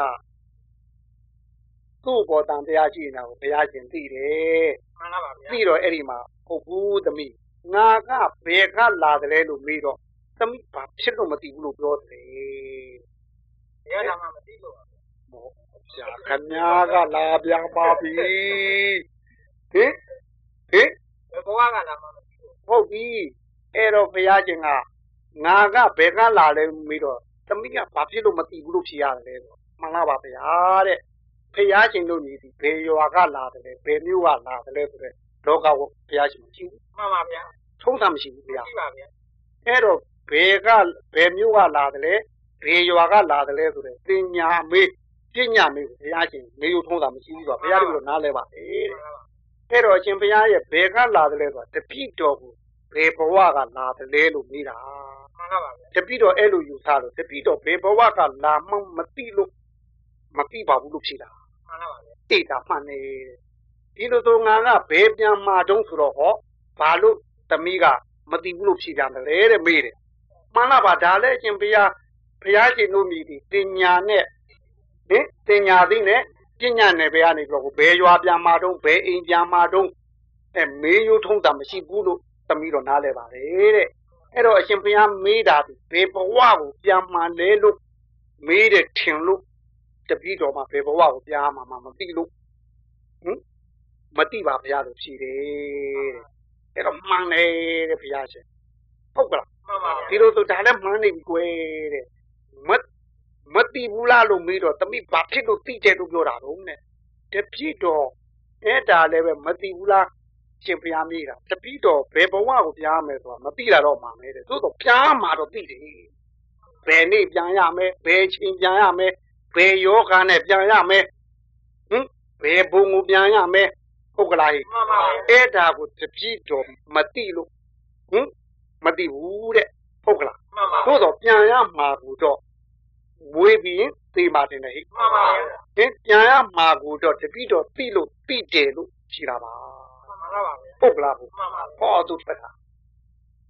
သူ့ဘောတန်တရားရှိနေတာကိုဘုရားရှင်သိတယ်မှန်ပါပါဗျာသိတော့အဲ့ဒီမှာဟုတ်ဘူးသမီးငါကဘယ်ကလာတယ်လို့မေးတော့သမီးဘာဖြစ်လို့မသိဘူးလို့ပြောတယ်ဘယ်ကမှမသိလို့ပါဗျာခင်ဗျားကလာပြန်ပါပြီဟင်ဘယ်ဘဝကလာမှမသိဘူးဟုတ်ပြီအဲ့တော့ဘုရားရှင်ကငါကဘယ်ကလာလဲမေးတော့သမီးကဘာဖြစ်လို့မသိဘူးလို့ဖြေရတယ်ဆိုမှန်လားပါဗျာတဲ့ဖယားရှင်တို့ညီဒီဘယ်ရွာကလာတယ်လဲဘယ်မြို့ကလာတယ်လဲဆိုတဲ့လောကကိုဖယားရှင်မရှိဘူးမှန်ပါဗျာထုံးစံမရှိဘူးဗျာရှိပါဗျာအဲ့တော့ဘယ်မြို့ကလာတယ်လဲဘယ်ရွာကလာတယ်လဲဆိုတဲ့ပညာမေးပညာမေးဖယားရှင်မေးလို့ထုံးစံမရှိဘူးဆိုတော့ဖယားတို့ကနားလဲပါအဲ့တော့အရှင်ဖယားရဲ့ဘယ်ကလာတယ်လဲဆိုတာတပိတော်ကိုဘယ်ဘဝကလာတယ်လဲလို့မေးတာမှန်ပါဗျာတပိတော်အဲ့လိုယူဆလို့တပိတော်ဘယ်ဘဝကလာမှမသိလို့မသိပါဘူးလို့ဖြေတာမှန်ပါဗျာတိတ်တာမှန်နေဒီလိုဆိုငါကဘယ်ပြန်မှာတုံးဆိုတော့ဟောဘာလို့သမီးကမသိဘူးလို့ဖြေကြတယ်တဲ့မေးတယ်မှန်လားပါဒါလည်းအရှင်ဘုရားရှင်တို့မြည်ဒီတင်ညာနဲ့ဟင်တင်ညာသိနဲ့ပညာနဲ့ပဲကနေပြီးတော့ဘယ်ရွာပြန်မှာတုံးဘယ်အိမ်ပြန်မှာတုံးမေးရိုးထုံးတာမရှိဘူးလို့သမီးတော့နားလဲပါတယ်တဲ့အဲ့တော့အရှင်ဘုရားမေးတာဒီဘယ်ဘဝကိုပြန်မှာလဲလို့မေးတယ်ထင်လို့တပည့်တော်မှာဘယ်ဘဝကိုပြန်မှာမသိလို့ဟင်မသိပါဘုရားလို့ဖြေတယ်တဲ့အဲ့တော့မှန်တယ်တဲ့ဘုရားရှင်ဟုတ်ကလားမှန်ပါဗျာဒီလိုဆိုဒါလည်းမှန်နေပြီကွယ်တဲ့မသိဘူးလားလို့မေးတော့တမိဘာဖြစ်လို့သိတယ်လို့ပြောတာတော့နဲ့တပည့်တော်အဲ့ဒါလည်းပဲမသိဘူးလားရှင်ဘုရားမေးတာတပည့်တော်ဘယ်ဘဝကိုပြန်ရမယ်ဆိုတာမသိတာတော့မှမယ်တဲ့သို့တော့ပြန်မှာတော့သိတယ်ဘယ်နေ့ပြန်ရမယ်ဘယ်ချိန်ပြန်ရမယ်ဘယ်ယောဂနဲ့ပြန်ရမယ်ဟင်ဘယ်ဘုံကိုပြန်ရမယ်ဟုတ်ကလားမှန်ပါဗျာအဲ့ဒါကိုတပည့်တော်မသိလို့ဟင်မသိဘူးတဲ့ဟုတ်ကလားမှန်ပါသို့တော့ပြန်ရမှာကိုတော့မွေးပြီးသိပါတယ်နဲ့ဟိမှန်ပါဗျာပြန်ရမှာကိုတော့တပည့်တော်သိလို့သိတယ်လို့ရှိတာပါမှန်ပါဗျာဟုတ်ကလားမှန်ပါဟောသူဖက်တာ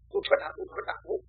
သူထွက်တာဟုတ်အဲ့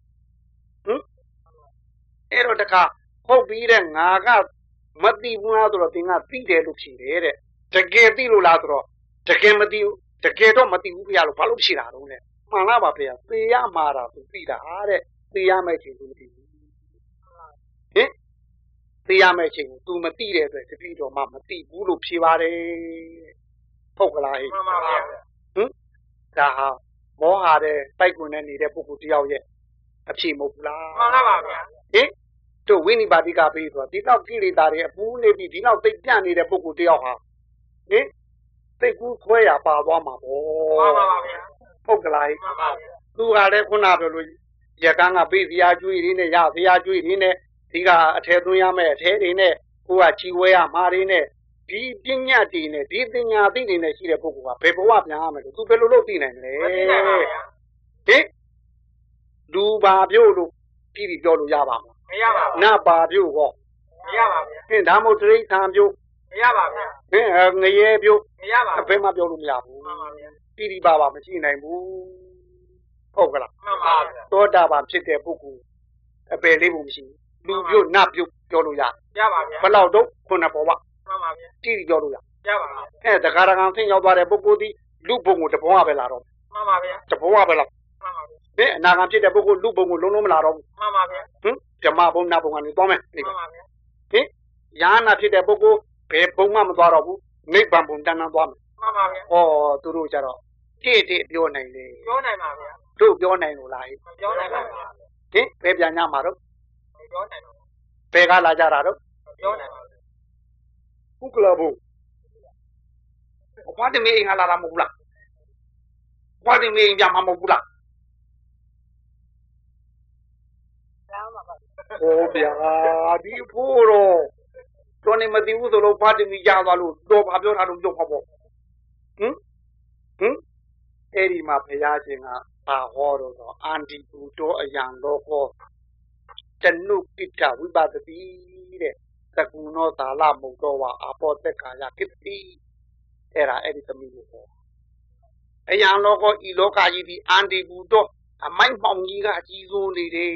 တော့တခါဟုတ်ပြီးတဲ့ငါကမသိဘူးလားဆိုတော့သင်ကသိတယ်လို့ဖြေတယ်တဲ့တကယ်သိလို့လားဆိုတော့တကယ်မသိဘူးတကယ်တော့မသိဘူးဗျာလို့ဘာလို့ဖြေတာတော့လဲမှန်လားပါဗျာသေရမှာတာသူသိတာတဲ့သေရမယ့်ချိန်သူမသိဘူးဟင်သေရမယ့်ချိန်သူမသိတဲ့အတွက်တတိတော်မှမသိဘူးလို့ဖြေပါတယ်ဟုတ်ကလားဟဲ့မှန်ပါဗျာဒါဟာမောဟာတဲ့ပိုက်ကွန်နဲ့နေတဲ့ပုဂ္ဂိုလ်တယောက်ရဲ့အဖြေမဟုတ်ဘူးလားမှန်ပါဗျာဟင်တို့ဝိနိပါတိကပေးဆိုတော့ဒီတော့ကိလေသာတွေအပူးနေပြီဒီတော့သိပြနေတဲ့ပုဂ္ဂိုလ်တယောက်ဟာဟင်သိကူးခွဲရပါသွားမှာပေါ့မှန်ပါဗျာဟုတ်ကလားမှန်ပါဗျာသူကလည်းခုနပြောလို့ရကန်းကပေးစရာကျွေးတွေနဲ့ရစရာကျွေးတွေနဲ့ဒီကအထဲသွင်းရမယ့်အထဲတွေနဲ့ကိုကချီဝဲရမှာတွေနဲ့ဒီပညာတည်နဲ့ဒီပညာသိနေနဲ့ရှိတဲ့ပုဂ္ဂိုလ်ကဘယ်ဘဝပြန်ရမယ်လို့သူဘယ်လိုလုပ်သိနိုင်မလဲမသိနိုင်ပါဘူးဟင်လူပါပြုတ်လို့ပြည်ပြီးပြောလို့ရပါမလားမရပါဘူးနတ်ပါပြုတ်ဟောမရပါဘူးဟင်ဒါမို့တိရစ္ဆာန်ပြုတ်မရပါဘူးဟင်ငရဲပြုတ်မရပါဘူးဘယ်မှပြောလို့မရဘူးမှန်ပါဗျာပြည်ပြီးပါမရှိနိုင်ဘူးဟုတ်ကလားမှန်ပါဗျာသောတာပန်ဖြစ်တဲ့ပုဂ္ဂိုလ်အပယ်လေးဘူးမရှိဘူးလူပြုတ်နတ်ပြုတ်ပြောလို့ရပါဗျာဘယ်လောက်တော့ခုနပေါ်ပါမှန်ပါဗျာပြည်ပြီးပြောလို့ရပါဗျာတခါတခါဆင်းရောက်သွားတဲ့ပုဂ္ဂိုလ်ဒီလူဘုံကိုတဘုံကပဲလာတော့မှန်ပါဗျာတဘုံကပဲလာမှန်ပါဗျာဒီအနာဂံဖြစ်တဲ့ပုဂ္ဂိုလ်လူဘုံကိုလုံးလုံးမလာတော့ဘူးမှန်ပါဗျာဓမ္မဘုံနတ်ဘုံကနေသွားမယ်မှန်ပါဗျာဟင်ယာနာဖြစ်တဲ့ပုဂ္ဂိုလ်ဘယ်ဘုံမှမသွားတော့ဘူးနိဗ္ဗာန်ဘုံတန်းသွားမယ်မှန်ပါဗျာဩသူတို့ကြတော့တိပြောနိုင်လေပြောနိုင်ပါဗျာတို့ပြောနိုင်လို့လားပြောနိုင်ပါဗျာဟင်ဘယ်ပြန်ညမှာတော့ပြောနိုင်ပါဘယ်ကလာကြတာတော့ပြောနိုင်ပါဥက္ကလာဘုဘာတမေးအင်္ဂလာလာမဟုတ်လားဘာတမေးအင်္ဂလာမမဟုတ်လားဟောဗျာဒီဖို့တော့နေမသိဘူးဆိုလို့ဘာတမေးရသွားလို့တော့ဘာပြောတာတော့ကြောက်ပါပေါ့ဟင်အဲ့ဒီမှာဘုရားရှင်ကဘာဟောတော့ဆိုအန္တိဘူတောအယံလောကောတနုပိတဝိပဿတိတဲ့သကုဏောသာလမုတ်တော်ဝါအဘောတက်ခါယကိတိအဲ့ဒီသမီးကိုဟောအယံလောကောဤလောကကြီးဒီအန္တိဘူတောအမိုက်မှောင်ကြီးကအကြီးစိုးနေတယ်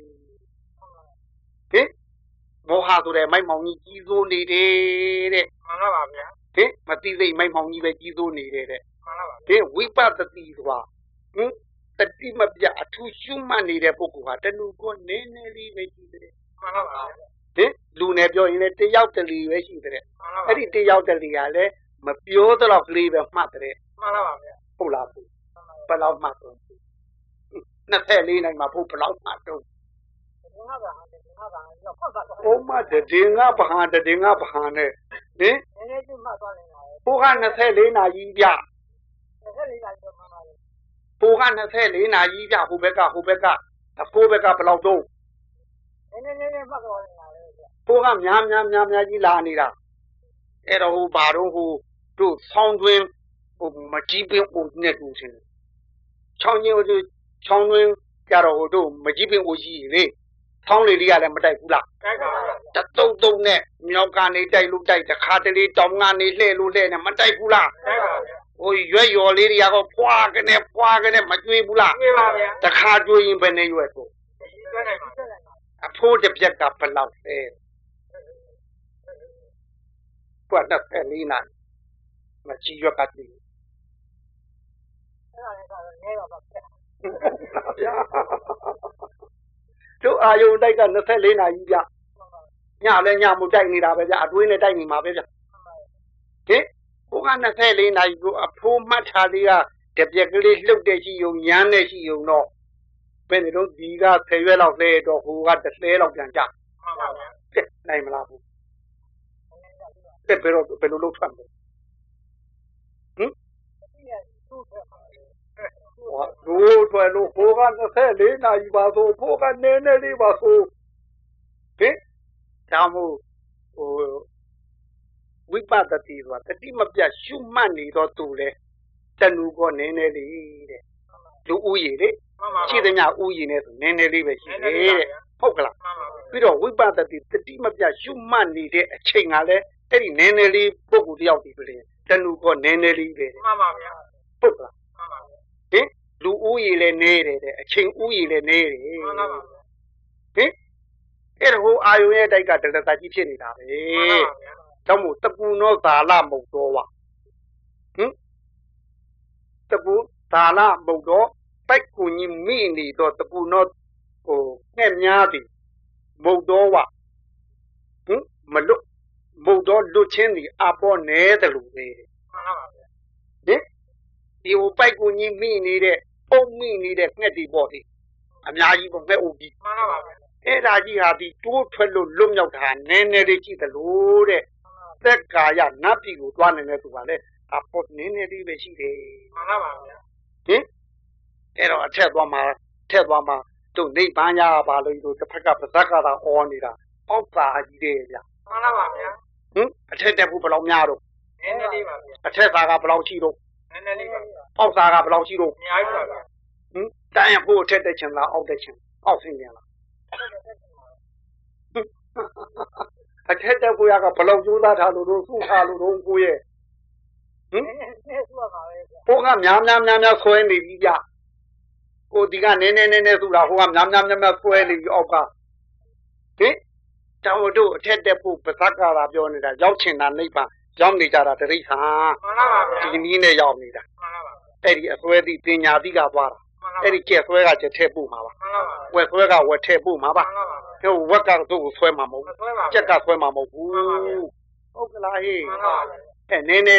ဟင်မောဟဆိုတဲ့မိုက်မှောင်ကြီးကြီးစိုးနေတယ်တဲ့မှန်ပါဗျာဟင်မသိစိတ်မိုက်မှောင်ကြီးပဲကြီးစိုးနေတယ်တဲ့မှန်ပါဗျာဟင်ဝိပဿတိဆိုတာတတိမပြအထူးရှုမှတ်နေတဲ့ပုဂ္ဂိုလ်ဟာတဏှုကိုနည်းနည်းလေးပဲရှိတယ်မှန်ပါဗျာဟင်လူနဲ့ပြောရင်လည်းတယောက်တလီပဲရှိတယ်အဲ့ဒီတယောက်တလီကလည်းမပြောတော့ကလေးပဲမှတ်တယ်မှန်ပါဗျာဟုတ်လားဘယ်လောက်မှတ်တော့24နိုင်မှာဘုဘယ်လောက်မှတ်တော့ဘုမတည်ငါဘာနဲ့ဟင်နည်းနည်းချင်းမှတ်သွားနေတာဘုက24နာရီပြ24နာရီတော့မှန်ပါလေဘုက24နာရီပြဟိုဘက်ကအဖိုးဘက်ကဘယ်လောက်တော့နည်းနည်းမှတ်သွားနေတာလေဘုကများကြီးလာနေတာအဲ့တော့ဟိုဘာတော့ဟိုတို့ဆောင်းတွင်ဟိုမကြီးပင်အိုနဲ့တူချင်းချောင်းကြီးဟိုချောင်းတွင်ကြတော့ဟိုတို့မကြီးပင်အိုကြီးလေဆောင်းလေလေးကလည်းမတိုက်ဘူးလားတိုက်ပါဘူးတုံနဲ့မြောက်ကနေတိုက်လို့တိုက်တခါတလေတောင်ကနေလှဲ့လို့လှဲ့နဲ့မတိုက်ဘူးလားတိုက်ပါဘူးဟိုရွက်ရော်လေးတွေကဖွာကနေမကျွေးဘူးလားကျွေးပါဗျာတခါကျွေးရင်ဘယ်နဲ့ရွက်တော့ကျွေးနိုင်ပါအဖိုးတစ်ပြက်ကဘယ်လောက်လဲပွတ်တဲ့လေးနာမကြည့်ရွက်ကတည်းအဲ့ဒါလည်းနဲပါပါဗျာတို့အာယုန်တိုက်က24နာရီဗျညလည်းညမှုတိုက်နေတာပဲဗျအတွင်းနဲ့တိုက်နေမှာပဲဗျဟင်ဘုက24နာရီကိုအဖိုးမှတ်ထားလေးကတပြက်ကလေးလှုပ်တဲ့ရှိုံညမ်းတဲ့ရှိုံတော့ဘယ်လိုဒီက10ရွက်လောက်လဲတော့ဟိုက30လောက်ပြန်ကြမှန်ပါဗျနိုင်မလားဘူးဘယ်လိုလုပ်ထွက်မလဲဟင်ဘိုးထွက်လို့ဘိုးက24နာရီပါဆိုဘိုးကနည်းနည်းလေးပါဆိုဟင်ဒါမို့ဟိုဝိပဿတိဆိုတာတတိမပြတ်ရှုမှတ်နေတော့သူလေတဏှုကိုနည်းနည်းလေးတဲ့လူဦးရေလေရှိသမျှဦးရေနဲ့ဆိုနည်းနည်းလေးပဲရှိတယ်တဲ့ဟုတ်ကလားပြီးတော့ဝိပဿတိတတိမပြတ်ရှုမှတ်နေတဲ့အချိန်ကလည်းအဲ့ဒီနည်းနည်းလေးပုဂ္ဂိုလ်တယောက်ဒီပဲတဏှုကိုနည်းနည်းလေးပဲမှန်ပါဗျာဟုတ်ကလားဟင်လူလူဦးရေလည်းနေတယ်တဲ့အချိန်ဦးရေလည်းနေတယ်မှန်ပါပါဟင်အဲ့ဒါဟိုအာယုံရဲ့တိုက်ကတရတကြီးဖြစ်နေတာပဲမှန်ပါပါကြောင့်မို့တပူနောသာလမုတ်တော်ဝဟင်တပူသာလမုတ်တော်ပိုက်ကူကြီးမိနေတော့တပူနောဟိုငှက်များသည်မုတ်တော်ဝဟင်မလွတ်မုတ်တော်လွတ်ချင်းသည်အပေါ်နဲတယ်လို့ပဲမှန်ပါပါဟင်ဒီဟိုပိုက်ကူကြီးမိနေတဲ့ပုံမိနေတဲ့ငှက်ဒီပေါ့ဒီအများကြီးပေါ့ငှက်အုပ်ကြီးမှန်ပါပါအဲ့ဒါကြီးဟာဒီတိုးထွက်လို့လွတ်မြောက်တာနည်းနည်းလေးကြည့်သလိုတဲ့သက်ကာယနတ်ပြည်ကိုသွားနေတဲ့သူကလည်းအဖို့နည်းနည်းလေးပဲရှိတယ်မှန်ပါပါဟင်အဲ့တော့အထက်သွားမှာတို့နိဗ္ဗာန်ရပါလို့တို့တစ်ဖက်ကပါဇက်ကသာအော်နေတာအောက်သာကြီးတယ်ဗျမှန်ပါပါဗျာအထက်တက်ဖို့ဘယ်လောက်များတော့နည်းနည်းလေးပါဗျာအထက်သာကဘယ်လောက်ရှိတော့နည်းနည်းလေးပါဗျာအောက်သာကဘယ်လောက်ရှိတော့အများကြီးပါဗျာတန်းရဖို့အထက်တက်ချင်လားအောက်တက်ချင်အောက်ဆင်းချင်လားအထက်တက်ဖို့ရကဘယ်လောက်ကြိုးစားထားလို့တို့စုထားလို့တို့ကိုရဲ့ဘိုးကများဆွဲနေပြီကြကိုဒီကနည်းဆိုတာဟိုကများဆွဲနေပြီအောက်ကဟင်တောင်တို့အထက်တက်ဖို့ပဇက်ကလာပြောနေတာရောက်ချင်တာနိဗ္ဗာန်ရောက်နေကြတာတရိစ္ဆာန်မှန်ပါပါဗျာဒီနည်းနဲ့ရောက်နေတာမှန်ပါပါအဲ့ဒီအစွဲသည့်ပညာသီးကသွားတာအဲ့ဒီကျက်ဆွဲကကျက်ထည့်ပို့မှာပါမှန်ပါပါဝက်ဆွဲကဝက်ထည့်ပို့မှာပါမှန်ပါပါဟိုဝက်ကတော့ကိုဆွဲမှာမဟုတ်ဘူးကျက်ကဆွဲမှာမဟုတ်ဘူးဟုတ်ကလားဟေးမှန်ပါပါအဲ့နည်းလေး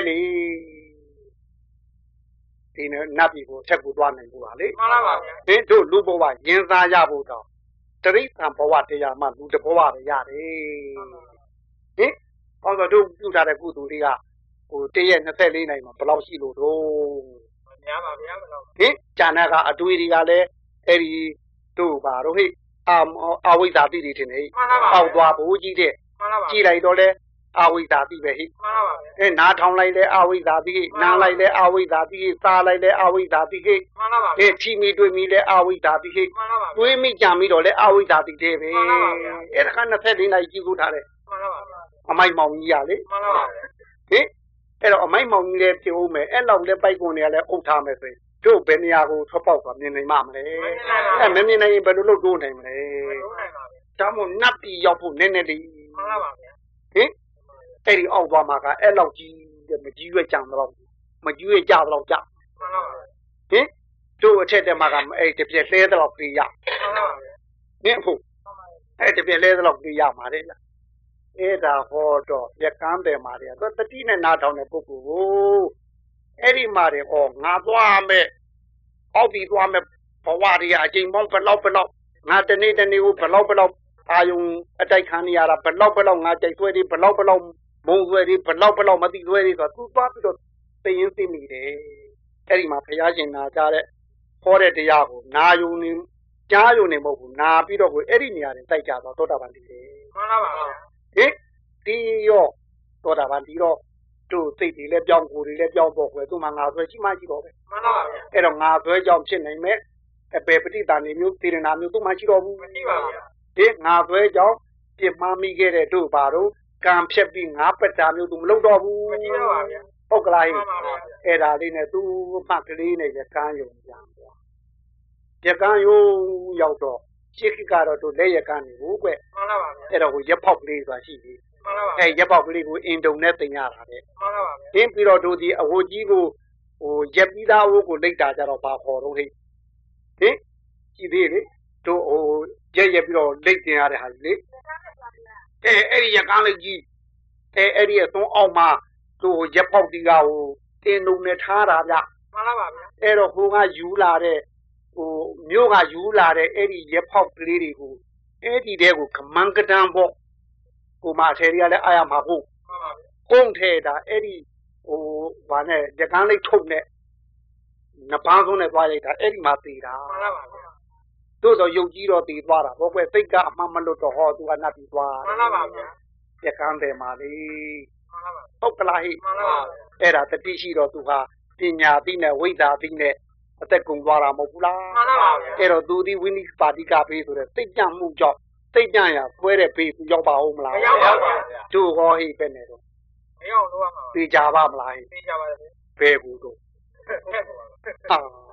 ဒီနတ်ပြည်ကိုချက်ကိုသွားနိုင်ဘူးပါလေမှန်ပါပါဗျာတို့လူဘဝရင်စားရဖို့တော့တရိစ္ဆာန်ဘဝတရားမှလူတဘဝပဲရတယ်ဟင်ဟောတော့တို့ပြုထားတဲ့ကုသိုလ်တွေကဟိုတရက်24နိုင်မှာဘယ်လောက်ရှိလို့တော့များပါဗျာဘယ်လောက်ဟင်ဂျာနာကအတွေးတွေကလည်းအဲ့ဒီတို့ပါတော့ဟိအဝိဇ္ဇာတိတွေထင်နေပေါက်သွားဘူးကြီးတဲ့ကြည်လိုက်တော့လဲအဝိဇ္ဇာတိပဲဟိမှန်ပါဗျာနားထောင်လိုက်လဲအဝိဇ္ဇာတိဟိနားလိုက်လဲအဝိဇ္ဇာတိဟိစားလိုက်လဲအဝိဇ္ဇာတိဟိမှန်ပါဗျာထီမိတွေ့မိလဲအဝိဇ္ဇာတိဟိမှန်ပါဗျာတွေးမိကြံပြီးတော့လဲအဝိဇ္ဇာတိတဲ့ပဲမှန်ပါဗျာအဲ့ဒါက24နိုင်ကြည့်လို့ထားတယ်မှန်ပါဗျာအမိုက်မောင်ကြီးရလေမှန်ပါဗျာဟိအဲ့တော့အမိုက်မောင်ကြီးလည်းပြောမယ်အဲ့လောက်လည်းပိုက်ကွန်တွေကလည်းအုပ်ထားမယ်ဆိုရင်တို့ဘယ်နေရာကိုထွက်ပေါက်သွားမြင်နိုင်မှာမလဲအဲ့မမြင်နိုင်ရင်ဘယ်လိုလုပ်တိုးနိုင်မလဲဒါမှမဟုတ်နတ်ပြည်ရောက်ဖို့နည်းနည်းလေးမှန်ပါဗျာဟင်အဲ့ဒီအောက်သွားမှာကအဲ့လောက်ကြီးမကြီးရွက်ကြံတော့မကြီးရွက်ကြတော့ကြမှန်ပါဗျာဟင်တို့အထက်တက်မှာကအဲ့တပြက်လဲတော့ပြေးရမှန်ပါဗျာဟင်ဟုတ်အဲ့တပြက်လဲတော့ပြေးရမှာလေအဲ့ဒါဟောတော့ရကန်းတယ်မှာလေသူတတိနဲ့နားထောင်တဲ့ပုဂ္ဂိုလ်ကိုအဲ့ဒီမှာလေဟောငါသွားမယ်အောက်ပြီးသွားမယ်ဘဝတွေအချိန်ပေါင်းဘယ်လောက်ငါတနေ့ကိုဘယ်လောက်အာယုံအတိုက်ခံနေရတာဘယ်လောက်ငါကြိုက်ဆွဲတွေဘယ်လောက်မုံဆွဲတွေဘယ်လောက်မသိဆွဲတွေဆိုသူသွားပြီးတော့သိရင်သိမိတယ်အဲ့ဒီမှာဘုရားရှင်နာကြတဲ့ဟောတဲ့တရားကိုနာယုံနေကြားယုံနေမဟုတ်ဘူးနာပြီးတော့ကိုအဲ့ဒီနေရာတွေတိုက်ကြတော့သောတာပန်တည်တယ်မှန်ပါပါဟင်ဒီရောသောတာပန်ဒီတော့တို့စိတ်တွေလည်းပြောင်းကိုယ်တွေလည်းပြောင်းတော့ခွဲသူမှငါဆွဲရှိမှရှိတော့ပဲမှန်ပါပါအဲ့တော့ငါဆွဲကြောင့်ဖြစ်နိုင်မဲ့အပေပဋိသန္ဓေမျိုးသေရနာမျိုးသူမှရှိတော့ဘူးမရှိပါဘူးဒီငါဆွဲကြောင့်ပြစ်မှားမိခဲ့တဲ့တို့ပါတော့ကံဖြက်ပြီးငါပက်တာမျိုးသူမလုပ်တော့ဘူးမရှိတော့ပါဗျာဟုတ်ကလားဟဲ့အဲ့ဒါလေးနဲ့သူမှတ်ကလေးနဲ့ရကန်းယုံပြန်ပေါ့ရကန်းယုံရောက်တော့ရှစ်ခိကတော့တို့လက်ရကန်းနေဘူးကွမှန်ပါပါအဲ့တော့ဟိုရက်ဖောက်ကလေးဆိုတာရှိသေးမှန်ပါပါအဲ့ရက်ပေါက်ကလေးကိုအင်တုံနဲ့တင်ရတာတဲ့မှန်ပါပါတင်းပြီးတော့တို့ဒီအဝတ်ကြီးကိုဟိုရက်ပြီးသားအဝတ်ကိုလိတ်တာကြတော့ဘာခေါ်တော့ဟိဟင်ကြည့်သေးလေတို့ဟိုရက်ပြီးတော့လိတ်တင်ရတဲ့ဟာကြီးလေအဲ့ဒီရကန်းလေးကြီးအဲ့ဒီအသွန်းအောက်မှာတို့ရက်ပေါက်တီကဟိုတင်တုံနဲ့ထားတာဗျမှန်ပါပါအဲ့တော့ဟိုကယူလာတဲ့ဟိုမြို့ကယူလာတဲ့အဲ့ဒီရက်ပေါက်ကလေးတွေကိုအဲ့ဒီတဲကိုကမန်းကတန်းပေါ့ကိုမအထယ်တွေကလည်းအားရမှာဖို့ကုန်းထဲတာအဲ့ဒီဟိုဘာနဲ့ရကန်းလေးထုတ်နဲ့နှစ်ပန်းဆုံးနဲ့သွားလိုက်တာအဲ့ဒီမှာသေးတာမှန်ပါပါတို့တော့ယုတ်ကြီးတော့တည်သွားတာဘောကွယ်စိတ်ကအမှန်မလွတ်တော့ဟောသူကနတ်ပြီးသွားမှန်ပါပါရကန်းတယ်မှာလေမှန်ပါပါဟုတ်ကလားဟိမှန်ပါပါအဲ့ဒါတတိရှိတော့သူဟာပညာသိနဲ့ဝိဇ္ဇာသိနဲ့အသက်ကုန်သွားတာမဟုတ်ဘူးလားမှန်ပါပါအဲ့တော့သူဒီဝိနိပါတိကဘေးဆိုတဲ့စိတ်ကြမှုကြောင့်စိတ်ကြရဆွဲတဲ့ဘေးသူရောက်ပါဦးမလားမရောက်ပါဘူးတို့ဟောဟိပဲနေတော့မရောက်တော့ပါဘူးသိကြပါမလားဟိသိကြပါတယ်ဘယ်ဘူးတို့ဟာ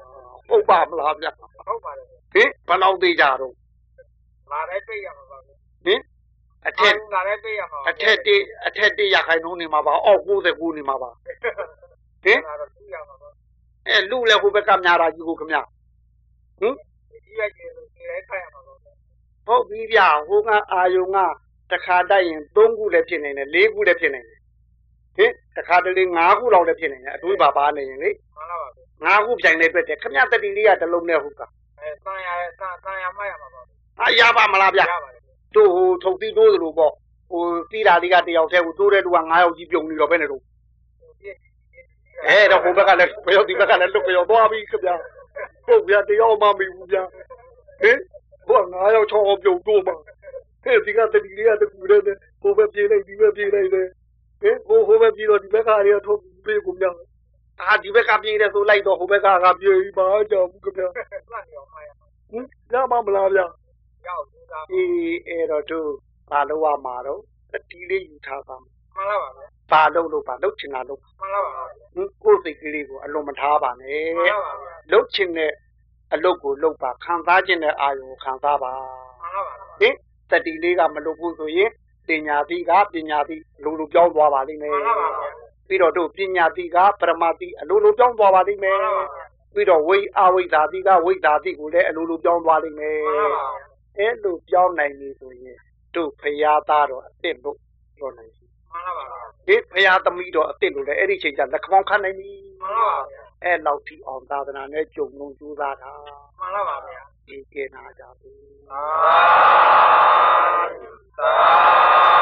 ပုတ်ပါမလားဗျာဟုတ်ပါတယ်ဟင်ဘယ်လောက်သေးကြတော့လာလိုက်ပြေးရမှာပါဟင်အထက်လာလိုက်ပြေးရမှာအထက်1ရခိုင်နှုန်းနေမှာပါအောက်99နေမှာပါဟင်လူလည်းဟိုဘက်ကများတာကြီးကိုခင်ဗျဟင်ကြီးရကြီးလို့ဒီလိုက်ခိုင်းရမှာပါဟုတ်ပြီဗျာဟိုကအာယုံကတစ်ခါတိုက်ရင်3ခုလည်းဖြစ်နေတယ်4ခုလည်းဖြစ်နေတယ်ဟင်တစ်ခါတလေ5ခုလောက်လည်းဖြစ်နေတယ်အတွေးပါနေရင်လေမှန်ပါပါ 5ခုပြိုင်နေတွေ့တယ်ခင်ဗျတတိလေးကတစ်လုံးနဲ့ဟုတ်ကတန်ရမှတ်ရမှာပါရပါမလားဗျာတို့ဟိုထုတ်ပြီးတိုးသလိုပေါ့ဟိုပြီးတာလေးကတယောက်တည်းဟိုတိုးတဲ့သူက9ယောက်ကြီးပြုံနေတော့ပဲနေတော့တော့ဟိုဘက်ကလည်းဘယ်ရောက်ဒီဘက်ကလည်းလွတ်ပြောသွားပြီခင်ဗျာဟုတ်ဗျာတယောက်မှမပြီးဘူးဗျာဟင်ဟို9ယောက်6ယောက်ပြုံတိုးမှာဟဲ့ဒီကတတိလေးကတကူတဲ့ဟိုဘက်ပြေးလိုက်ဒီဘက်ပြေးလိုက်တယ်ဟင်ဟိုဘက်ပြေးတော့ဒီဘက်ကတွေကထုတ်ပေးကုန်ဗျာဒီဘက်ကပြေးတယ်ဆိုလိုက်တော့ဟိုဘက်ကပြေးပါကြောင်ခင်ဗျာရပါမလားဗျာရောက်ဘူးသားအဲ့တော့တို့ဘာလို့ရမှာတော့တတိလေးယူထားပါမှန်ပါပါဘာလို့ပါလုပ်ချင်တာလုပ်မှန်ပါပါကိုယ်စိတ်ကလေးကိုအလွန်မထားပါနဲ့မှန်ပါပါလုပ်ချင်တဲ့အလုပ်ကိုလုပ်ပါခံစားခြင်းတဲ့အာရုံကိုခံစားပါမှန်ပါပါဟင်တတိလေးကမလုပ်ဘူးဆိုရင်ပညာတိကပညာတိလိုပြောင်းသွားပါလိမ့်မယ်မှန်ပါပါပြီးတော့တို့ပညာတိကပရမတိအလိုပြောင်းသွားပါလိမ့်မယ်ပြီးတော့ဝိအဝိဇ္ဇာတိကဝိဇ္ဇာတိကိုလည်းအလိုပြောင်းသွားလိမ့်မယ်အဲ့လိုပြောင်းနိုင်ပြီဆိုရင်တို့ဖရာသားတော့အစ်စ်လို့ပြောနိုင်ပြီမှန်ပါပါဒီဖရာသမီးတော့အစ်စ်လို့လည်းအဲ့ဒီချိန်ကျလက်ခေါင်းခံနိုင်ပြီမှန်ပါပါအဲ့လောက်ထိအောင်သာသနာနဲ့ကြုံလုံးကြိုးစားတာမှန်ပါပါဗျာဒီကဲနာကြပြီသာ